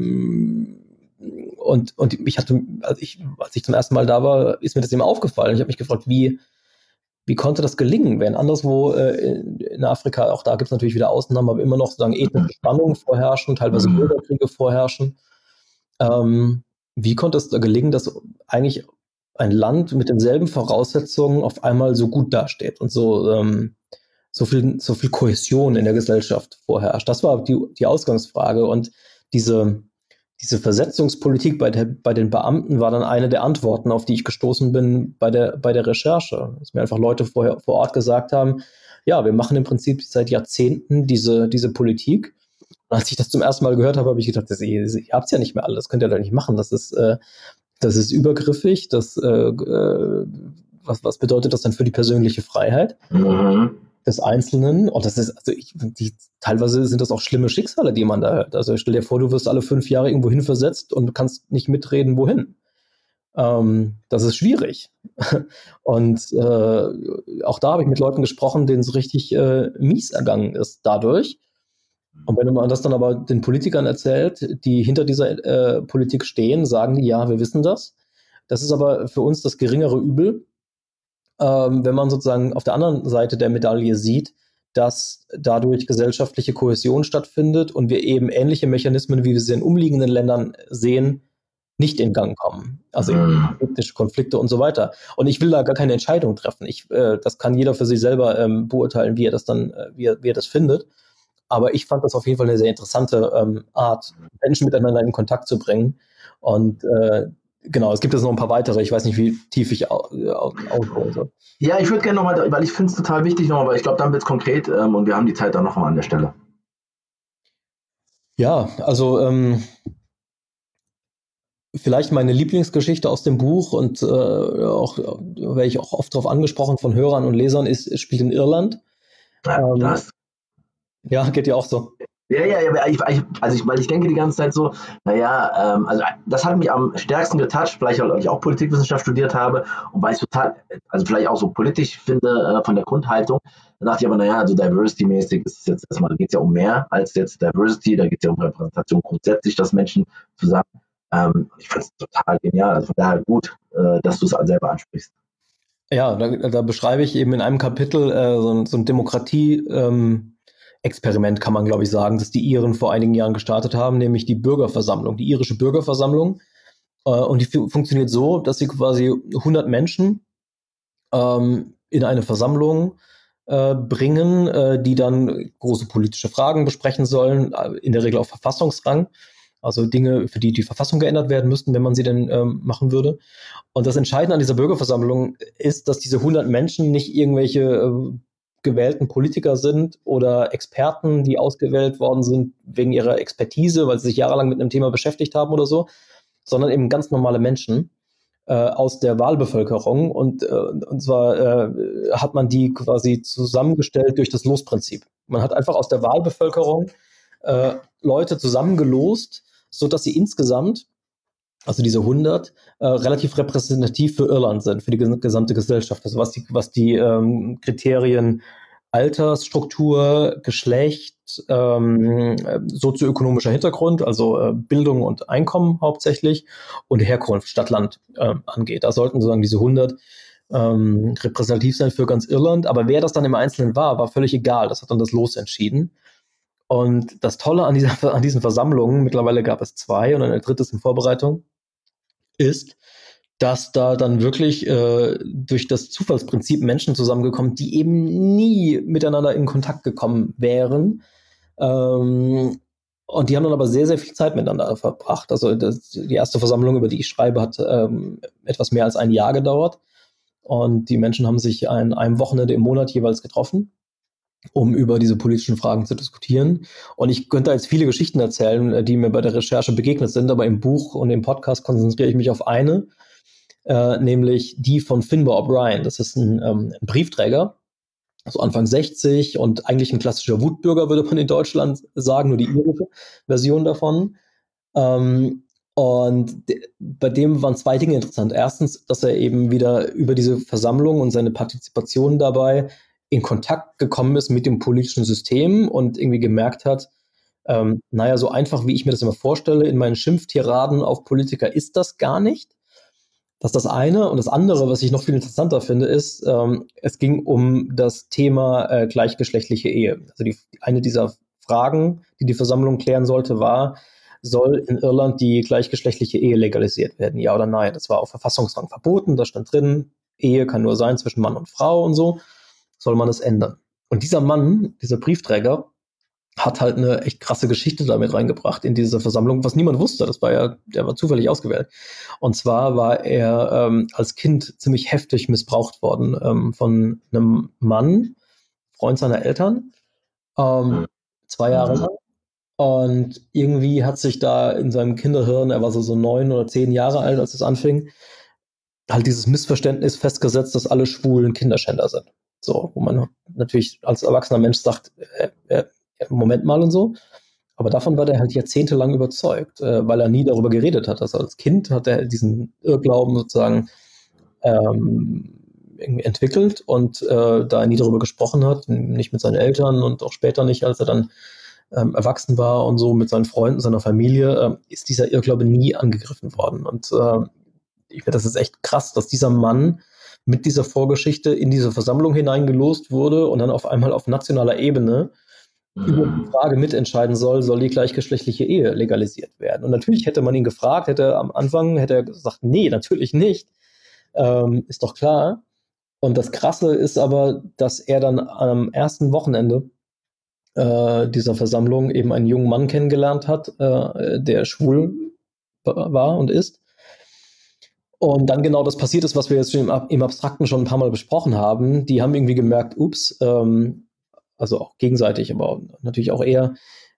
Und als ich zum ersten Mal da war, ist mir das eben aufgefallen. Ich habe mich gefragt, wie konnte das gelingen, während anderswo in Afrika, auch da gibt es natürlich wieder Ausnahmen, aber immer noch sozusagen ethnische Spannungen vorherrschen, teilweise Bürgerkriege vorherrschen. Wie konnte es da gelingen, dass eigentlich ein Land mit denselben Voraussetzungen auf einmal so gut dasteht und so viel Kohäsion in der Gesellschaft vorherrscht? Das war die Ausgangsfrage, und diese Versetzungspolitik bei den Beamten war dann eine der Antworten, auf die ich gestoßen bin bei der Recherche. Dass mir einfach Leute vor Ort gesagt haben, ja, wir machen im Prinzip seit Jahrzehnten diese Politik. Und als ich das zum ersten Mal gehört habe, habe ich gedacht, ihr habt es ja nicht mehr alles, das könnt ihr doch nicht machen. Das ist übergriffig. Was bedeutet das dann für die persönliche Freiheit des Einzelnen? Und das ist, teilweise sind das auch schlimme Schicksale, die man da hört. Also stell dir vor, du wirst alle 5 Jahre irgendwo hin versetzt und kannst nicht mitreden, wohin. Das ist schwierig. Und auch da habe ich mit Leuten gesprochen, denen es richtig mies ergangen ist dadurch. Und wenn man das dann aber den Politikern erzählt, die hinter dieser Politik stehen, sagen die, ja, wir wissen das. Das ist aber für uns das geringere Übel, wenn man sozusagen auf der anderen Seite der Medaille sieht, dass dadurch gesellschaftliche Kohäsion stattfindet und wir eben ähnliche Mechanismen, wie wir sie in umliegenden Ländern sehen, nicht in Gang kommen. Also ethnische Konflikte und so weiter. Und ich will da gar keine Entscheidung treffen. Das kann jeder für sich selber beurteilen, wie er das findet. Aber ich fand das auf jeden Fall eine sehr interessante Art, Menschen miteinander in Kontakt zu bringen. Und genau, es gibt jetzt noch ein paar weitere. Ich weiß nicht, wie tief ich ausholen soll. Ja, ich würde gerne nochmal, weil ich finde es total wichtig nochmal, weil ich glaube, dann wird es konkret und wir haben die Zeit dann nochmal an der Stelle. Ja, also vielleicht meine Lieblingsgeschichte aus dem Buch, und auch werde ich auch oft darauf angesprochen von Hörern und Lesern, spielt in Irland. Ja, geht dir auch so. Ja, weil ich denke die ganze Zeit so, also das hat mich am stärksten getoucht, vielleicht weil ich auch Politikwissenschaft studiert habe und weil ich total, also vielleicht auch so politisch finde von der Grundhaltung. Da dachte ich aber, so Diversity-mäßig ist es jetzt erstmal, da geht es ja um mehr als jetzt Diversity, da geht es ja um Repräsentation grundsätzlich, dass Menschen zusammen. Ich fand es total genial, also von daher gut, dass du es selber ansprichst. Ja, da beschreibe ich eben in einem Kapitel so ein Demokratie- Experiment, kann man glaube ich sagen, das die Iren vor einigen Jahren gestartet haben, nämlich die Bürgerversammlung, die irische Bürgerversammlung. Und die funktioniert so, dass sie quasi 100 Menschen in eine Versammlung bringen, die dann große politische Fragen besprechen sollen, in der Regel auf Verfassungsrang. Also Dinge, für die die Verfassung geändert werden müssten, wenn man sie denn machen würde. Und das Entscheidende an dieser Bürgerversammlung ist, dass diese 100 Menschen nicht irgendwelche gewählten Politiker sind oder Experten, die ausgewählt worden sind wegen ihrer Expertise, weil sie sich jahrelang mit einem Thema beschäftigt haben oder so, sondern eben ganz normale Menschen aus der Wahlbevölkerung. Und zwar hat man die quasi zusammengestellt durch das Losprinzip. Man hat einfach aus der Wahlbevölkerung Leute zusammengelost, sodass sie insgesamt, also diese 100, relativ repräsentativ für Irland sind, für die gesamte Gesellschaft. Also was die Kriterien Altersstruktur, Geschlecht, sozioökonomischer Hintergrund, also Bildung und Einkommen hauptsächlich und Herkunft, Stadt, Land angeht. Da sollten sozusagen diese 100 repräsentativ sein für ganz Irland. Aber wer das dann im Einzelnen war völlig egal. Das hat dann das Los entschieden. Und das Tolle an diesen Versammlungen, mittlerweile gab es 2 und eine dritte ist in Vorbereitung, ist, dass da dann wirklich durch das Zufallsprinzip Menschen zusammengekommen, die eben nie miteinander in Kontakt gekommen wären. Und die haben dann aber sehr, sehr viel Zeit miteinander verbracht. Also die erste Versammlung, über die ich schreibe, hat etwas mehr als ein Jahr gedauert. Und die Menschen haben sich an einem Wochenende im Monat jeweils getroffen, um über diese politischen Fragen zu diskutieren. Und ich könnte jetzt viele Geschichten erzählen, die mir bei der Recherche begegnet sind, aber im Buch und im Podcast konzentriere ich mich auf eine, nämlich die von Finbar O'Brien. Das ist ein Briefträger, so Anfang 60 und eigentlich ein klassischer Wutbürger, würde man in Deutschland sagen, nur die irische Version davon. Und bei dem waren 2 Dinge interessant. Erstens, dass er eben wieder über diese Versammlung und seine Partizipation dabei in Kontakt gekommen ist mit dem politischen System und irgendwie gemerkt hat, so einfach, wie ich mir das immer vorstelle, in meinen Schimpftiraden auf Politiker ist das gar nicht. Das ist das eine. Und das andere, was ich noch viel interessanter finde, ist, es ging um das Thema gleichgeschlechtliche Ehe. Also eine dieser Fragen, die die Versammlung klären sollte, war, soll in Irland die gleichgeschlechtliche Ehe legalisiert werden? Ja oder nein? Das war auf Verfassungsrang verboten. Da stand drin, Ehe kann nur sein zwischen Mann und Frau und so. Soll man das ändern? Und dieser Mann, dieser Briefträger, hat halt eine echt krasse Geschichte damit reingebracht in diese Versammlung, was niemand wusste. Der war zufällig ausgewählt. Und zwar war er als Kind ziemlich heftig missbraucht worden von einem Mann, Freund seiner Eltern, 2 Jahre lang. Und irgendwie hat sich da in seinem Kinderhirn, er war so 9 oder 10 Jahre alt, als es anfing, halt dieses Missverständnis festgesetzt, dass alle Schwulen Kinderschänder sind. So, wo man natürlich als erwachsener Mensch sagt, Moment mal und so. Aber davon war der halt jahrzehntelang überzeugt, weil er nie darüber geredet hat. Also als Kind hat er diesen Irrglauben sozusagen irgendwie entwickelt und da er nie darüber gesprochen hat, nicht mit seinen Eltern und auch später nicht, als er dann erwachsen war und so mit seinen Freunden, seiner Familie, ist dieser Irrglaube nie angegriffen worden. Und ich finde, das ist echt krass, dass dieser Mann mit dieser Vorgeschichte in diese Versammlung hineingelost wurde und dann auf einmal auf nationaler Ebene über die Frage mitentscheiden soll die gleichgeschlechtliche Ehe legalisiert werden. Und natürlich hätte man ihn gefragt, hätte er gesagt, nee, natürlich nicht. Ist doch klar. Und das Krasse ist aber, dass er dann am ersten Wochenende dieser Versammlung eben einen jungen Mann kennengelernt hat, der schwul war und ist. Und dann genau das passiert ist, was wir jetzt im Abstrakten schon ein paar Mal besprochen haben. Die haben irgendwie gemerkt, ups, also auch gegenseitig, aber natürlich auch er,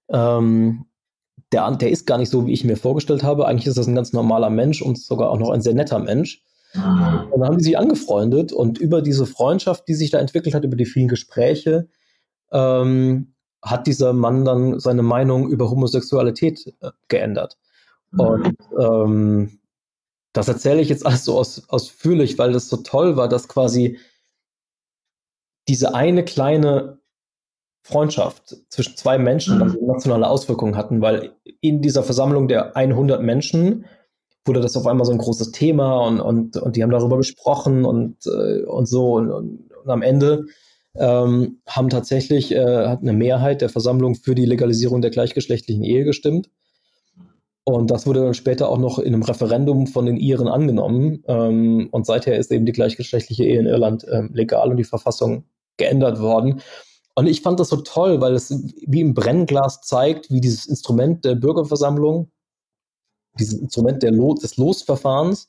der ist gar nicht so, wie ich mir vorgestellt habe. Eigentlich ist das ein ganz normaler Mensch und sogar auch noch ein sehr netter Mensch. Und dann haben die sich angefreundet und über diese Freundschaft, die sich da entwickelt hat, über die vielen Gespräche, hat dieser Mann dann seine Meinung über Homosexualität geändert. Und das erzähle ich jetzt alles so ausführlich, weil das so toll war, dass quasi diese eine kleine Freundschaft zwischen 2 Menschen dann nationale Auswirkungen hatten, weil in dieser Versammlung der 100 Menschen wurde das auf einmal so ein großes Thema und die haben darüber gesprochen und so und am Ende haben tatsächlich hat eine Mehrheit der Versammlung für die Legalisierung der gleichgeschlechtlichen Ehe gestimmt. Und das wurde dann später auch noch in einem Referendum von den Iren angenommen. Und seither ist eben die gleichgeschlechtliche Ehe in Irland legal und die Verfassung geändert worden. Und ich fand das so toll, weil es wie im Brennglas zeigt, wie dieses Instrument der Bürgerversammlung, dieses Instrument des Losverfahrens,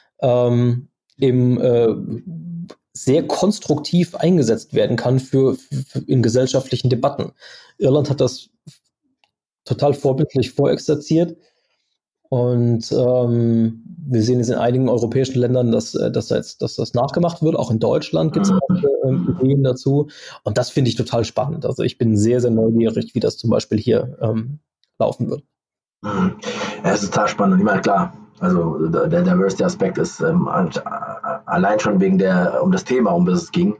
eben sehr konstruktiv eingesetzt werden kann für in gesellschaftlichen Debatten. Irland hat das total vorbildlich vorexerziert. Und wir sehen es in einigen europäischen Ländern, dass das nachgemacht wird. Auch in Deutschland gibt es Ideen dazu. Und das finde ich total spannend. Also ich bin sehr, sehr neugierig, wie das zum Beispiel hier laufen wird. Ja, es ist total spannend. Ich meine, klar, also der Diversity-Aspekt ist allein schon um das Thema, um das es ging,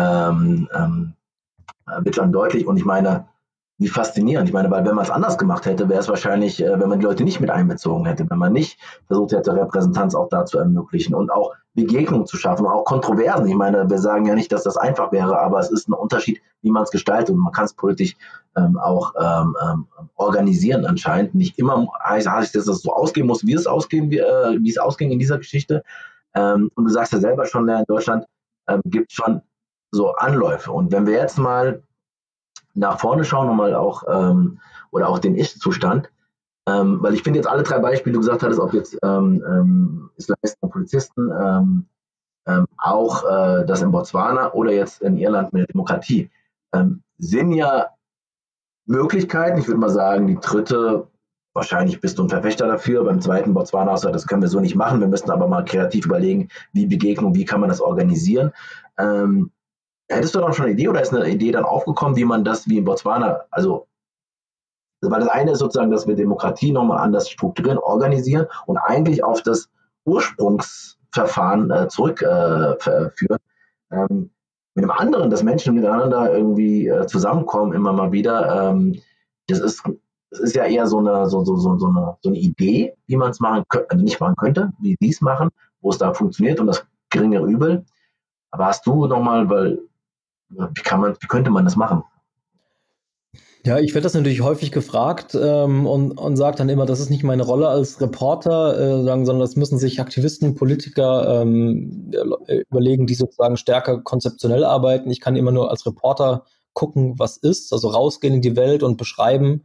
wird schon deutlich. Und ich meine, wie faszinierend. Ich meine, weil wenn man es anders gemacht hätte, wäre es wahrscheinlich, wenn man die Leute nicht mit einbezogen hätte, wenn man nicht versucht hätte, Repräsentanz auch da zu ermöglichen und auch Begegnungen zu schaffen und auch Kontroversen. Ich meine, wir sagen ja nicht, dass das einfach wäre, aber es ist ein Unterschied, wie man es gestaltet und man kann es politisch auch organisieren anscheinend. Nicht immer heißt es, dass es so ausgehen muss, wie es ausging in dieser Geschichte. Und du sagst ja selber schon, in Deutschland gibt es schon so Anläufe. Und wenn wir jetzt mal nach vorne schauen, nochmal auch, oder auch den Ich-Zustand, weil ich finde jetzt alle 3 Beispiele, die du gesagt hattest, ob jetzt Islamisten und Polizisten, auch das in Botswana oder jetzt in Irland mit der Demokratie, sind ja Möglichkeiten. Ich würde mal sagen, die dritte, wahrscheinlich bist du ein Verfechter dafür, beim zweiten Botswana hast du gesagt, das können wir so nicht machen, wir müssen aber mal kreativ überlegen, wie kann man das organisieren. Hättest du dann schon eine Idee oder ist eine Idee dann aufgekommen, wie man das wie in Botswana, also, weil das eine ist sozusagen, dass wir Demokratie nochmal anders strukturieren, organisieren und eigentlich auf das Ursprungsverfahren zurückführen. Mit dem anderen, dass Menschen miteinander irgendwie zusammenkommen, immer mal wieder, das ist ja eher so eine Idee, wie man es machen könnte, also nicht machen könnte, wie die es machen, wo es da funktioniert und das geringere Übel. Aber hast du nochmal, wie könnte man das machen? Ja, ich werde das natürlich häufig gefragt und sage dann immer, das ist nicht meine Rolle als Reporter, sondern das müssen sich Aktivisten, Politiker überlegen, die sozusagen stärker konzeptionell arbeiten. Ich kann immer nur als Reporter gucken, was ist, also rausgehen in die Welt und beschreiben,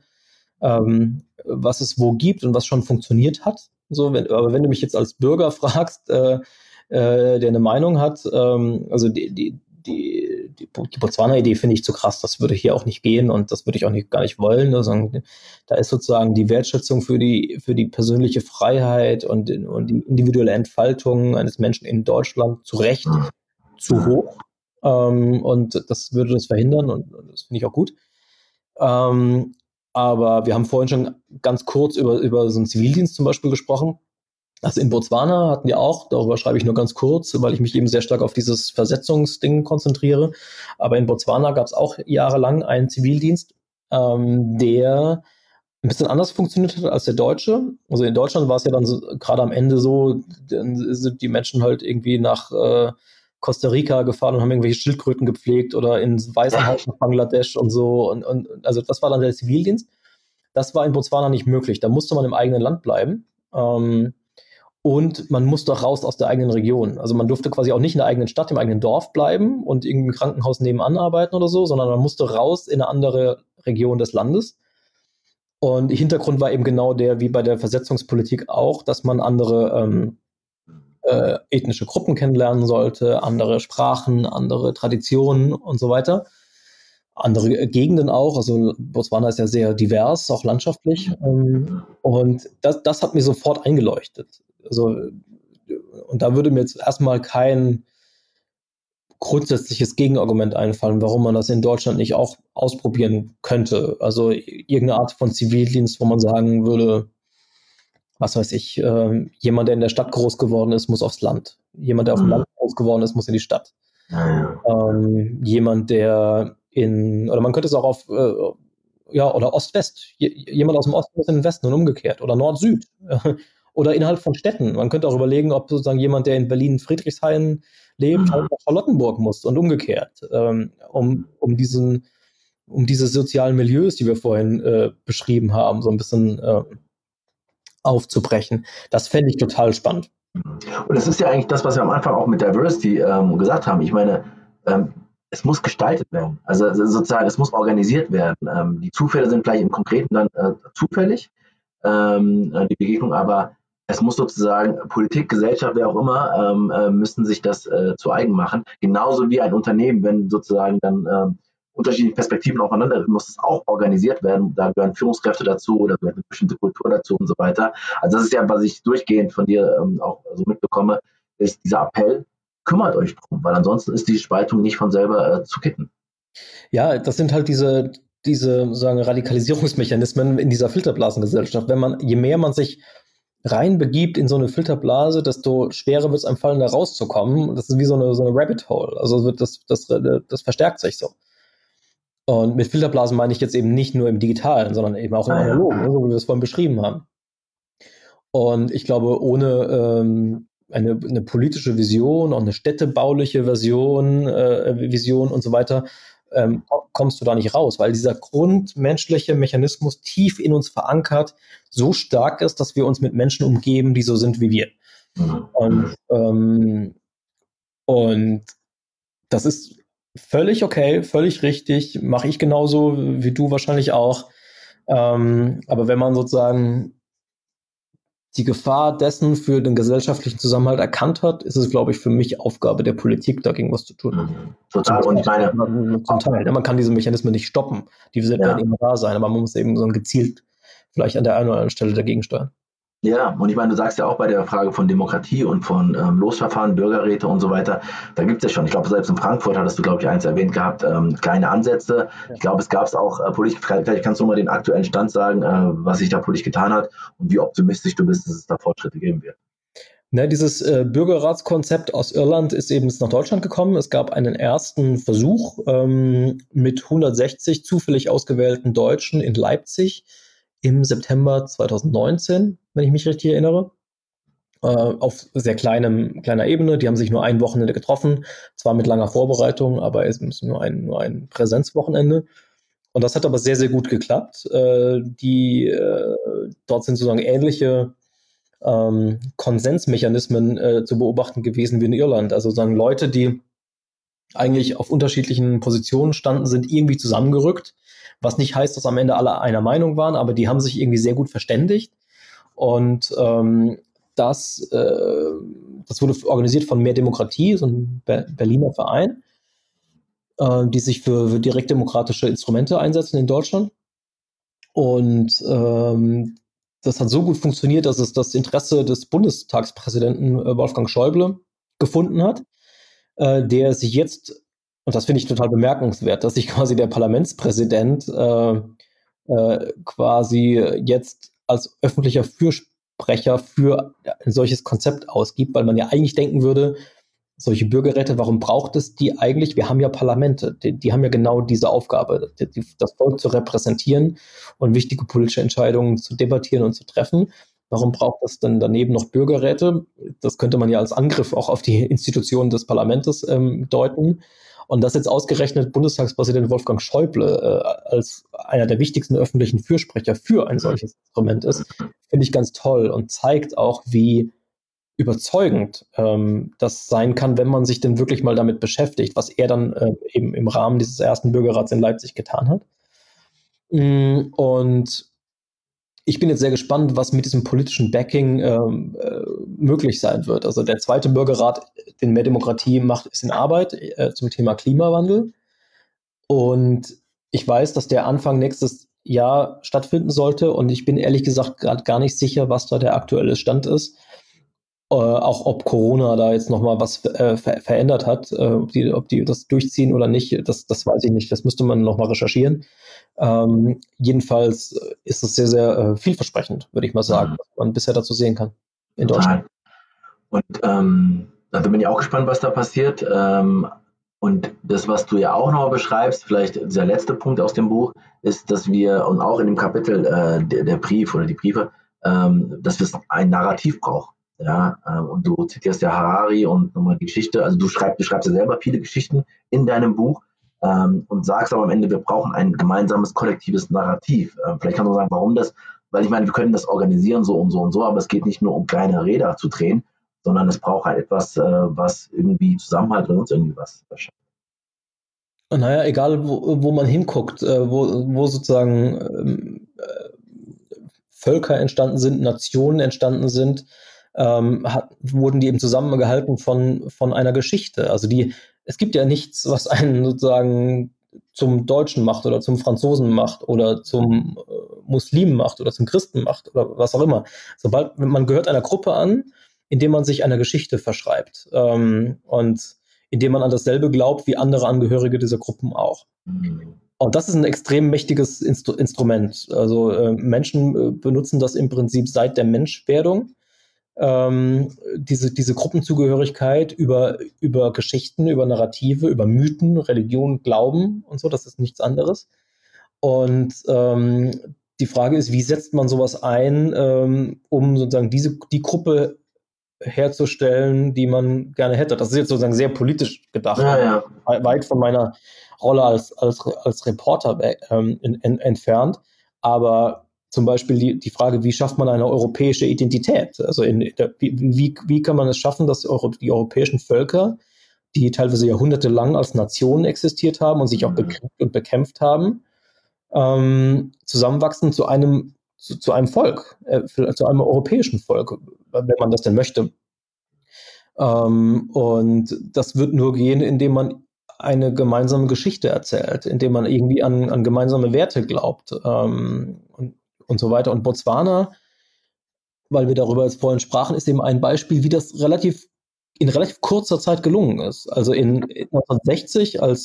was es wo gibt und was schon funktioniert hat. So, aber wenn du mich jetzt als Bürger fragst, der eine Meinung hat, also die Botswana-Idee finde ich zu krass, das würde hier auch nicht gehen und das würde ich auch gar nicht wollen. Also, da ist sozusagen die Wertschätzung für die persönliche Freiheit und die individuelle Entfaltung eines Menschen in Deutschland zu Recht zu hoch. Und das würde das verhindern und das finde ich auch gut. Aber wir haben vorhin schon ganz kurz über so einen Zivildienst zum Beispiel gesprochen. Also in Botswana hatten die auch, darüber schreibe ich nur ganz kurz, weil ich mich eben sehr stark auf dieses Versetzungsding konzentriere. Aber in Botswana gab es auch jahrelang einen Zivildienst, der ein bisschen anders funktioniert hat als der deutsche. Also in Deutschland war es ja dann so, gerade am Ende so, dann sind die Menschen halt irgendwie nach Costa Rica gefahren und haben irgendwelche Schildkröten gepflegt oder ins Waisenhaus nach Bangladesch und so. Und also das war dann der Zivildienst. Das war in Botswana nicht möglich. Da musste man im eigenen Land bleiben. Und man musste auch raus aus der eigenen Region. Also man durfte quasi auch nicht in der eigenen Stadt, im eigenen Dorf bleiben und irgendwie im Krankenhaus nebenan arbeiten oder so, sondern man musste raus in eine andere Region des Landes. Und Hintergrund war eben genau der, wie bei der Versetzungspolitik auch, dass man andere ethnische Gruppen kennenlernen sollte, andere Sprachen, andere Traditionen und so weiter. Andere Gegenden auch, also Botswana ist ja sehr divers, auch landschaftlich. Und das hat mir sofort eingeleuchtet. Also, und da würde mir jetzt erstmal kein grundsätzliches Gegenargument einfallen, warum man das in Deutschland nicht auch ausprobieren könnte. Also irgendeine Art von Zivildienst, wo man sagen würde, was weiß ich, jemand, der in der Stadt groß geworden ist, muss aufs Land. Jemand, der auf dem Land groß geworden ist, muss in die Stadt. Jemand, der oder man könnte es auch auf, oder Ost-West. Jemand aus dem Osten muss in den Westen und umgekehrt. Oder Nord-Süd. Oder innerhalb von Städten. Man könnte auch überlegen, ob sozusagen jemand, der in Berlin-Friedrichshain lebt, halt nach Charlottenburg muss und umgekehrt. Um diese sozialen Milieus, die wir vorhin beschrieben haben, so ein bisschen aufzubrechen. Das fände ich total spannend. Und es ist ja eigentlich das, was wir am Anfang auch mit Diversity gesagt haben. Ich meine, es muss gestaltet werden. Also sozusagen, es muss organisiert werden. Die Zufälle sind vielleicht im Konkreten dann zufällig, die Begegnung, aber es muss sozusagen Politik, Gesellschaft, wer auch immer, müssen sich das zu eigen machen. Genauso wie ein Unternehmen, wenn sozusagen dann unterschiedliche Perspektiven aufeinander, muss es auch organisiert werden. Da gehören Führungskräfte dazu oder gehört eine bestimmte Kultur dazu und so weiter. Also das ist ja, was ich durchgehend von dir auch so mitbekomme, ist dieser Appell, kümmert euch drum, weil ansonsten ist die Spaltung nicht von selber zu kitten. Ja, das sind halt diese sagen Radikalisierungsmechanismen in dieser Filterblasengesellschaft. Je mehr man sich reinbegibt in so eine Filterblase, desto schwerer wird es einem fallen, da rauszukommen. Das ist wie so eine Rabbit Hole. Also das verstärkt sich so. Und mit Filterblasen meine ich jetzt eben nicht nur im Digitalen, sondern eben auch im Analogen, so wie wir es vorhin beschrieben haben. Und ich glaube, ohne eine politische Vision, auch eine städtebauliche Vision und so weiter, kommst du da nicht raus, weil dieser grundmenschliche Mechanismus tief in uns verankert so stark ist, dass wir uns mit Menschen umgeben, die so sind wie wir. Und das ist völlig okay, völlig richtig, mache ich genauso wie du wahrscheinlich auch. Aber wenn man sozusagen die Gefahr dessen für den gesellschaftlichen Zusammenhalt erkannt hat, ist es, glaube ich, für mich Aufgabe der Politik, dagegen was zu tun. Total. Und ich meine, zum Teil. Man kann diese Mechanismen nicht stoppen. Die werden immer da sein, aber man muss eben so gezielt vielleicht an der einen oder anderen Stelle dagegen steuern. Ja, und ich meine, du sagst ja auch bei der Frage von Demokratie und von Losverfahren, Bürgerräte und so weiter, da gibt es ja schon, ich glaube, selbst in Frankfurt hattest du, glaube ich, eins erwähnt gehabt, kleine Ansätze. Ja. Ich glaube, es gab es auch politisch, vielleicht kannst du mal den aktuellen Stand sagen, was sich da politisch getan hat und wie optimistisch du bist, dass es da Fortschritte geben wird. Ne, dieses Bürgerratskonzept aus Irland ist eben nach Deutschland gekommen. Es gab einen ersten Versuch mit 160 zufällig ausgewählten Deutschen in Leipzig im September 2019, wenn ich mich richtig erinnere, auf sehr kleiner Ebene. Die haben sich nur ein Wochenende getroffen, zwar mit langer Vorbereitung, aber es ist nur ein Präsenzwochenende. Und das hat aber sehr, sehr gut geklappt. Dort sind sozusagen ähnliche Konsensmechanismen zu beobachten gewesen wie in Irland. Also sozusagen Leute, die eigentlich auf unterschiedlichen Positionen standen, sind irgendwie zusammengerückt. Was nicht heißt, dass am Ende alle einer Meinung waren, aber die haben sich irgendwie sehr gut verständigt. Und das wurde organisiert von Mehr Demokratie, so ein Berliner Verein, die sich für direktdemokratische Instrumente einsetzen in Deutschland. Und das hat so gut funktioniert, dass es das Interesse des Bundestagspräsidenten Wolfgang Schäuble gefunden hat, der sich jetzt, und das finde ich total bemerkenswert, dass sich quasi der Parlamentspräsident quasi jetzt als öffentlicher Fürsprecher für ein solches Konzept ausgibt, weil man ja eigentlich denken würde, solche Bürgerräte, warum braucht es die eigentlich? Wir haben ja Parlamente, die haben ja genau diese Aufgabe, das Volk zu repräsentieren und wichtige politische Entscheidungen zu debattieren und zu treffen. Warum braucht es dann daneben noch Bürgerräte? Das könnte man ja als Angriff auch auf die Institutionen des Parlaments deuten. Und dass jetzt ausgerechnet Bundestagspräsident Wolfgang Schäuble als einer der wichtigsten öffentlichen Fürsprecher für ein solches Instrument ist, finde ich ganz toll und zeigt auch, wie überzeugend das sein kann, wenn man sich denn wirklich mal damit beschäftigt, was er dann eben im Rahmen dieses ersten Bürgerrats in Leipzig getan hat. Und ich bin jetzt sehr gespannt, was mit diesem politischen Backing möglich sein wird. Also der zweite Bürgerrat, den Mehr Demokratie macht, ist in Arbeit zum Thema Klimawandel. Und ich weiß, dass der Anfang nächstes Jahr stattfinden sollte. Und ich bin ehrlich gesagt gerade gar nicht sicher, was da der aktuelle Stand ist. Auch ob Corona da jetzt nochmal was verändert hat, ob die das durchziehen oder nicht, das weiß ich nicht. Das müsste man nochmal recherchieren. Jedenfalls ist es sehr, sehr vielversprechend, würde ich mal sagen, was man bisher dazu sehen kann in Deutschland. Und da bin ich auch gespannt, was da passiert. Und das, was du ja auch noch beschreibst, vielleicht dieser letzte Punkt aus dem Buch, ist, dass wir, und auch in dem Kapitel der Brief oder die Briefe, dass wir ein Narrativ brauchen. Ja, und du zitierst ja Harari und nochmal die Geschichte, also du schreibst ja selber viele Geschichten in deinem Buch und sagst aber am Ende, wir brauchen ein gemeinsames, kollektives Narrativ. Vielleicht kannst du sagen, warum das weil ich meine, wir können das organisieren so und so und so, aber es geht nicht nur um kleine Räder zu drehen, sondern es braucht halt etwas, was irgendwie Zusammenhalt oder sonst irgendwie was schafft. Naja, egal wo man hinguckt, wo sozusagen Völker entstanden sind, Nationen entstanden sind, wurden die eben zusammengehalten von einer Geschichte. Also es gibt ja nichts, was einen sozusagen zum Deutschen macht oder zum Franzosen macht oder zum Muslimen macht oder zum Christen macht oder was auch immer. Sobald man gehört einer Gruppe an, indem man sich einer Geschichte verschreibt und indem man an dasselbe glaubt wie andere Angehörige dieser Gruppen auch. Und das ist ein extrem mächtiges Instrument. Also Menschen benutzen das im Prinzip seit der Menschwerdung. Diese Gruppenzugehörigkeit über Geschichten, über Narrative, über Mythen, Religion, Glauben und so, das ist nichts anderes. Und die Frage ist, wie setzt man sowas ein, um sozusagen die Gruppe herzustellen, die man gerne hätte. Das ist jetzt sozusagen sehr politisch gedacht, Ja. weit von meiner Rolle als Reporter entfernt. Aber zum Beispiel die Frage, wie schafft man eine europäische Identität? Also wie kann man es schaffen, dass die europäischen Völker, die teilweise jahrhundertelang als Nationen existiert haben und sich auch bekriegt und bekämpft haben, zusammenwachsen zu einem Volk, zu einem europäischen Volk, wenn man das denn möchte. Und das wird nur gehen, indem man eine gemeinsame Geschichte erzählt, indem man irgendwie an gemeinsame Werte glaubt und so weiter. Und Botswana, weil wir darüber jetzt vorhin sprachen, ist eben ein Beispiel, wie das in relativ kurzer Zeit gelungen ist. Also in 1960 oder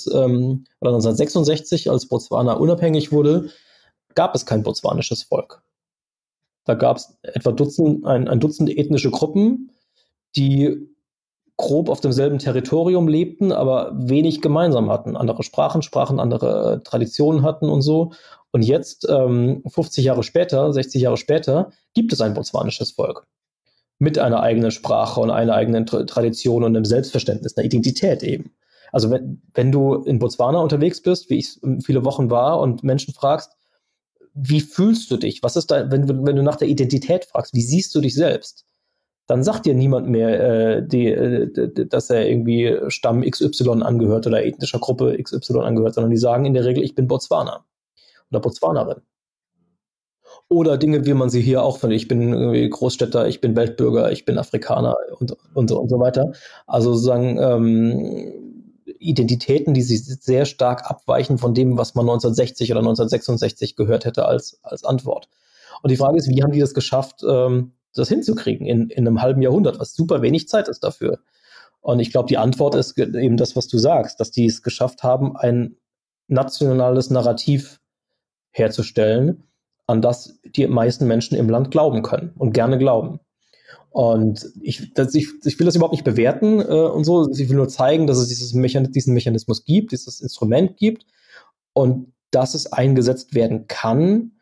1966, als Botswana unabhängig wurde, gab es kein botswanisches Volk. Da gab es etwa ein Dutzend ethnische Gruppen, die grob auf demselben Territorium lebten, aber wenig gemeinsam hatten. Andere Sprachen, andere Traditionen hatten und so. Und jetzt, 50 Jahre später, 60 Jahre später, gibt es ein botswanisches Volk. Mit einer eigenen Sprache und einer eigenen Tradition und einem Selbstverständnis, einer Identität eben. Also wenn du in Botswana unterwegs bist, wie ich viele Wochen war, und Menschen fragst, wie fühlst du dich? Was ist da, wenn du nach der Identität fragst, wie siehst du dich selbst? Dann sagt dir niemand mehr, dass er irgendwie Stamm XY angehört oder ethnischer Gruppe XY angehört, sondern die sagen in der Regel, ich bin Botswaner oder Botswanerin. Oder Dinge, wie man sie hier auch findet. Ich bin irgendwie Großstädter, ich bin Weltbürger, ich bin Afrikaner und so weiter. Also sozusagen Identitäten, die sich sehr stark abweichen von dem, was man 1960 oder 1966 gehört hätte als Antwort. Und die Frage ist, wie haben die das geschafft, das hinzukriegen in einem halben Jahrhundert, was super wenig Zeit ist dafür. Und ich glaube, die Antwort ist eben das, was du sagst, dass die es geschafft haben, ein nationales Narrativ herzustellen, an das die meisten Menschen im Land glauben können und gerne glauben. Und ich will das überhaupt nicht bewerten und so. Ich will nur zeigen, dass es diesen Mechanismus gibt, dieses Instrument gibt und dass es eingesetzt werden kann.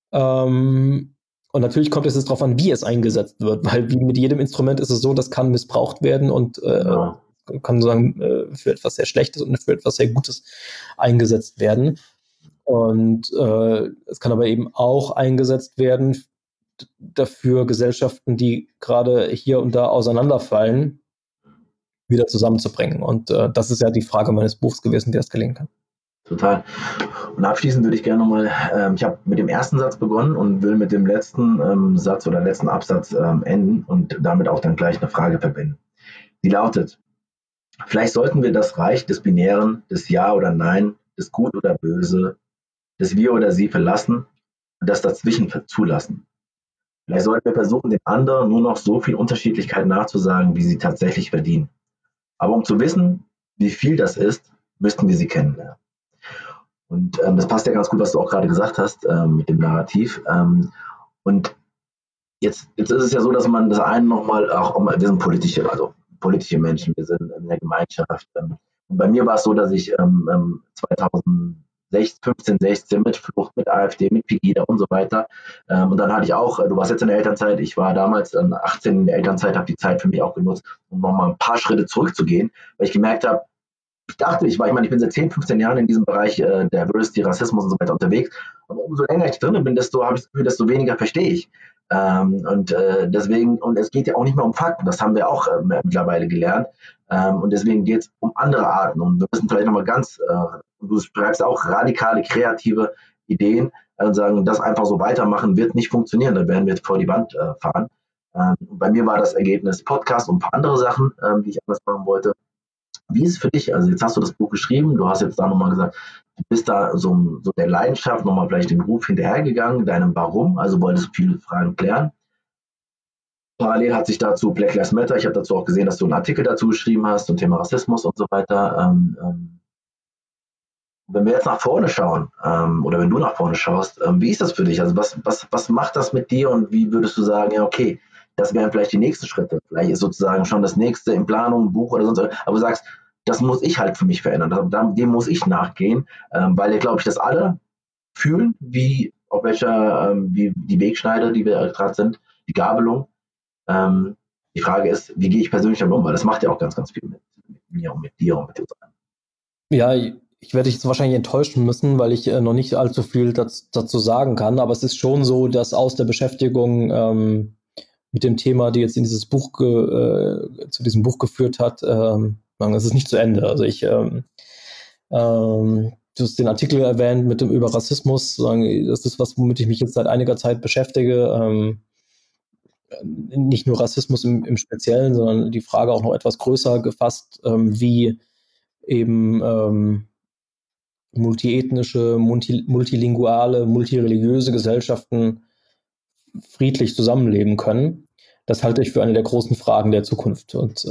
Und natürlich kommt es jetzt darauf an, wie es eingesetzt wird, weil wie mit jedem Instrument ist es so, das kann missbraucht werden und kann sagen für etwas sehr Schlechtes und für etwas sehr Gutes eingesetzt werden. Und es kann aber eben auch eingesetzt werden dafür, Gesellschaften, die gerade hier und da auseinanderfallen, wieder zusammenzubringen. Und das ist ja die Frage meines Buchs gewesen, wie das gelingen kann. Total. Und abschließend würde ich gerne nochmal, ich habe mit dem ersten Satz begonnen und will mit dem letzten Satz oder letzten Absatz enden und damit auch dann gleich eine Frage verbinden. Die lautet: Vielleicht sollten wir das Reich des Binären, des Ja oder Nein, des Gut oder Böse, des Wir oder Sie verlassen und das Dazwischen zulassen. Vielleicht sollten wir versuchen, den anderen nur noch so viel Unterschiedlichkeit nachzusagen, wie sie tatsächlich verdienen. Aber um zu wissen, wie viel das ist, müssten wir sie kennenlernen. Und das passt ja ganz gut, was du auch gerade gesagt hast mit dem Narrativ. Und jetzt ist es ja so, dass man das einen nochmal, wir sind politische Menschen, wir sind in der Gemeinschaft. Und bei mir war es so, dass ich 2015, 16 mit Flucht, mit AfD, mit Pegida und so weiter. Und dann hatte ich auch, du warst jetzt in der Elternzeit, ich war damals 18 in der Elternzeit, habe die Zeit für mich auch genutzt, um nochmal ein paar Schritte zurückzugehen, weil ich gemerkt habe, ich bin seit 10, 15 Jahren in diesem Bereich Diversity, Rassismus und so weiter unterwegs. Aber umso länger ich drin bin, desto habe ich das Gefühl, desto weniger verstehe ich. Deswegen, und es geht ja auch nicht mehr um Fakten, das haben wir auch mittlerweile gelernt. Und deswegen geht es um andere Arten. Und wir müssen vielleicht nochmal du schreibst auch radikale, kreative Ideen und sagen, das einfach so weitermachen wird nicht funktionieren, dann werden wir vor die Wand fahren. Bei mir war das Ergebnis Podcast und ein paar andere Sachen, die ich anders machen wollte. Wie ist es für dich? Also jetzt hast du das Buch geschrieben, du hast jetzt da nochmal gesagt, du bist da so der Leidenschaft nochmal vielleicht dem Ruf hinterhergegangen, deinem Warum, also wolltest du viele Fragen klären. Parallel hat sich dazu Black Lives Matter, ich habe dazu auch gesehen, dass du einen Artikel dazu geschrieben hast zum Thema Rassismus und so weiter. Wenn wir jetzt nach vorne schauen, oder wenn du nach vorne schaust, wie ist das für dich? Also was macht das mit dir und wie würdest du sagen, ja okay, das wären vielleicht die nächsten Schritte, vielleicht ist sozusagen schon das nächste in Planung, ein Buch oder sonst was, aber du sagst, das muss ich halt für mich verändern, dem muss ich nachgehen, weil ich glaube, das alle fühlen, wie die Wegschneide, die wir gerade sind, die Gabelung. Die Frage ist, wie gehe ich persönlich damit um, weil das macht ja auch ganz, ganz viel mit mir und mit dir und mit uns allen. Ja, ich werde dich jetzt wahrscheinlich enttäuschen müssen, weil ich noch nicht allzu viel dazu sagen kann, aber es ist schon so, dass aus der Beschäftigung mit dem Thema, die jetzt in dieses Buch zu diesem Buch geführt hat, es ist nicht zu Ende. Also du hast den Artikel erwähnt über Rassismus, das ist was, womit ich mich jetzt seit einiger Zeit beschäftige. Nicht nur Rassismus im Speziellen, sondern die Frage auch noch etwas größer gefasst, wie eben multiethnische, multilinguale, multireligiöse Gesellschaften friedlich zusammenleben können. Das halte ich für eine der großen Fragen der Zukunft und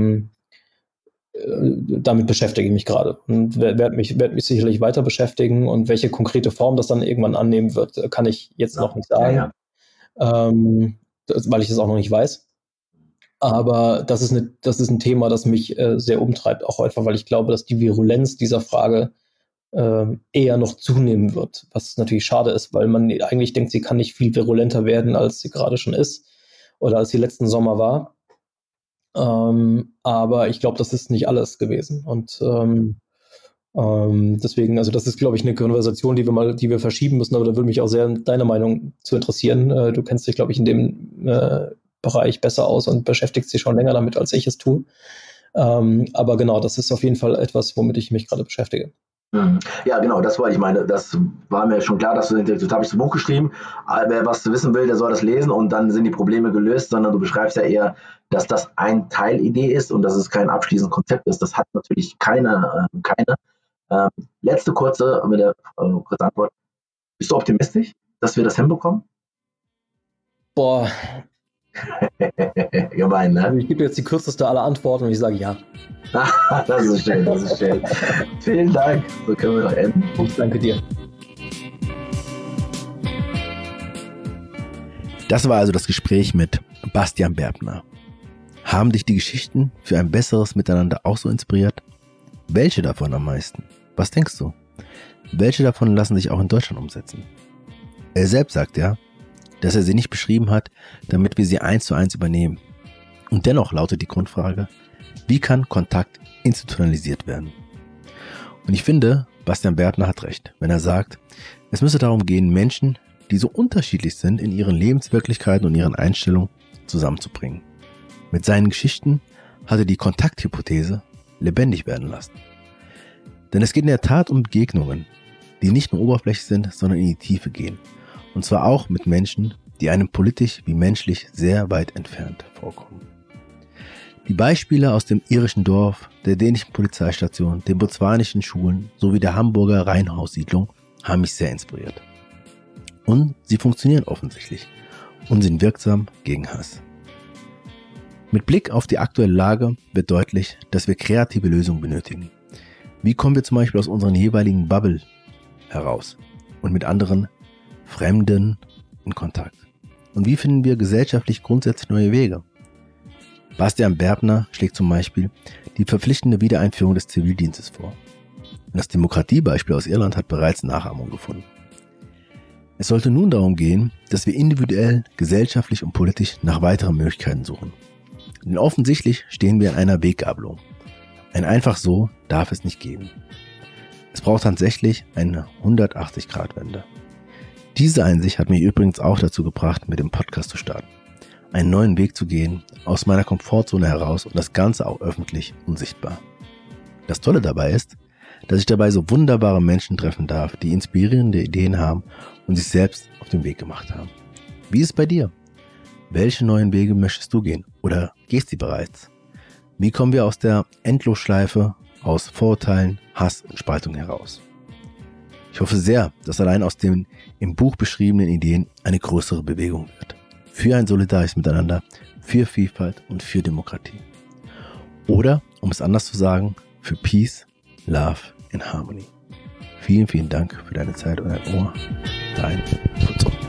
damit beschäftige ich mich gerade und werde mich sicherlich weiter beschäftigen und welche konkrete Form das dann irgendwann annehmen wird, kann ich jetzt noch nicht sagen, weil ich das auch noch nicht weiß. Aber das ist ein Thema, das mich sehr umtreibt, auch einfach, weil ich glaube, dass die Virulenz dieser Frage eher noch zunehmen wird, was natürlich schade ist, weil man eigentlich denkt, sie kann nicht viel virulenter werden, als sie gerade schon ist oder als sie letzten Sommer war. Aber ich glaube, das ist nicht alles gewesen. Und deswegen, also das ist, glaube ich, eine Konversation, die wir verschieben müssen, aber da würde mich auch sehr deine Meinung zu interessieren. Du kennst dich, glaube ich, in dem Bereich besser aus und beschäftigst dich schon länger damit, als ich es tue. Aber genau, das ist auf jeden Fall etwas, womit ich mich gerade beschäftige. Ja, genau, das wollte ich meine. Das war mir schon klar, das habe ich das Buch geschrieben. Wer was wissen will, der soll das lesen und dann sind die Probleme gelöst, sondern du beschreibst ja eher, dass das eine Teilidee ist und dass es kein abschließendes Konzept ist. Das hat natürlich keine. Letzte kurze Antwort. Bist du optimistisch, dass wir das hinbekommen? Boah. Gemein, ne? Also ich gebe jetzt die kürzeste aller Antworten und ich sage ja. Das ist schön. Vielen Dank. So können wir doch enden. Ich danke dir. Das war also das Gespräch mit Bastian Berbner. Haben dich die Geschichten für ein besseres Miteinander auch so inspiriert? Welche davon am meisten? Was denkst du? Welche davon lassen sich auch in Deutschland umsetzen? Er selbst sagt ja, dass er sie nicht beschrieben hat, damit wir sie 1:1 übernehmen. Und dennoch lautet die Grundfrage, wie kann Kontakt institutionalisiert werden? Und ich finde, Bastian Berbner hat recht, wenn er sagt, es müsse darum gehen, Menschen, die so unterschiedlich sind in ihren Lebenswirklichkeiten und ihren Einstellungen, zusammenzubringen. Mit seinen Geschichten hat er die Kontakthypothese lebendig werden lassen. Denn es geht in der Tat um Begegnungen, die nicht nur oberflächlich sind, sondern in die Tiefe gehen. Und zwar auch mit Menschen, die einem politisch wie menschlich sehr weit entfernt vorkommen. Die Beispiele aus dem irischen Dorf, der dänischen Polizeistation, den botswanischen Schulen sowie der Hamburger Reihenhaussiedlung haben mich sehr inspiriert. Und sie funktionieren offensichtlich und sind wirksam gegen Hass. Mit Blick auf die aktuelle Lage wird deutlich, dass wir kreative Lösungen benötigen. Wie kommen wir zum Beispiel aus unseren jeweiligen Bubble heraus und mit anderen Fremden in Kontakt? Und wie finden wir gesellschaftlich grundsätzlich neue Wege? Bastian Berbner schlägt zum Beispiel die verpflichtende Wiedereinführung des Zivildienstes vor. Und das Demokratiebeispiel aus Irland hat bereits Nachahmung gefunden. Es sollte nun darum gehen, dass wir individuell, gesellschaftlich und politisch nach weiteren Möglichkeiten suchen. Denn offensichtlich stehen wir an einer Weggabelung. Ein einfach so darf es nicht geben. Es braucht tatsächlich eine 180-Grad-Wende. Diese Einsicht hat mich übrigens auch dazu gebracht, mit dem Podcast zu starten. Einen neuen Weg zu gehen, aus meiner Komfortzone heraus und das Ganze auch öffentlich und sichtbar. Das Tolle dabei ist, dass ich dabei so wunderbare Menschen treffen darf, die inspirierende Ideen haben und sich selbst auf den Weg gemacht haben. Wie ist es bei dir? Welche neuen Wege möchtest du gehen oder gehst sie bereits? Wie kommen wir aus der Endlosschleife aus Vorurteilen, Hass und Spaltung heraus? Ich hoffe sehr, dass allein aus den im Buch beschriebenen Ideen eine größere Bewegung wird. Für ein solidarisches Miteinander, für Vielfalt und für Demokratie. Oder, um es anders zu sagen, für Peace, Love and Harmony. Vielen, vielen Dank für deine Zeit und dein Ohr. Dein Fritz.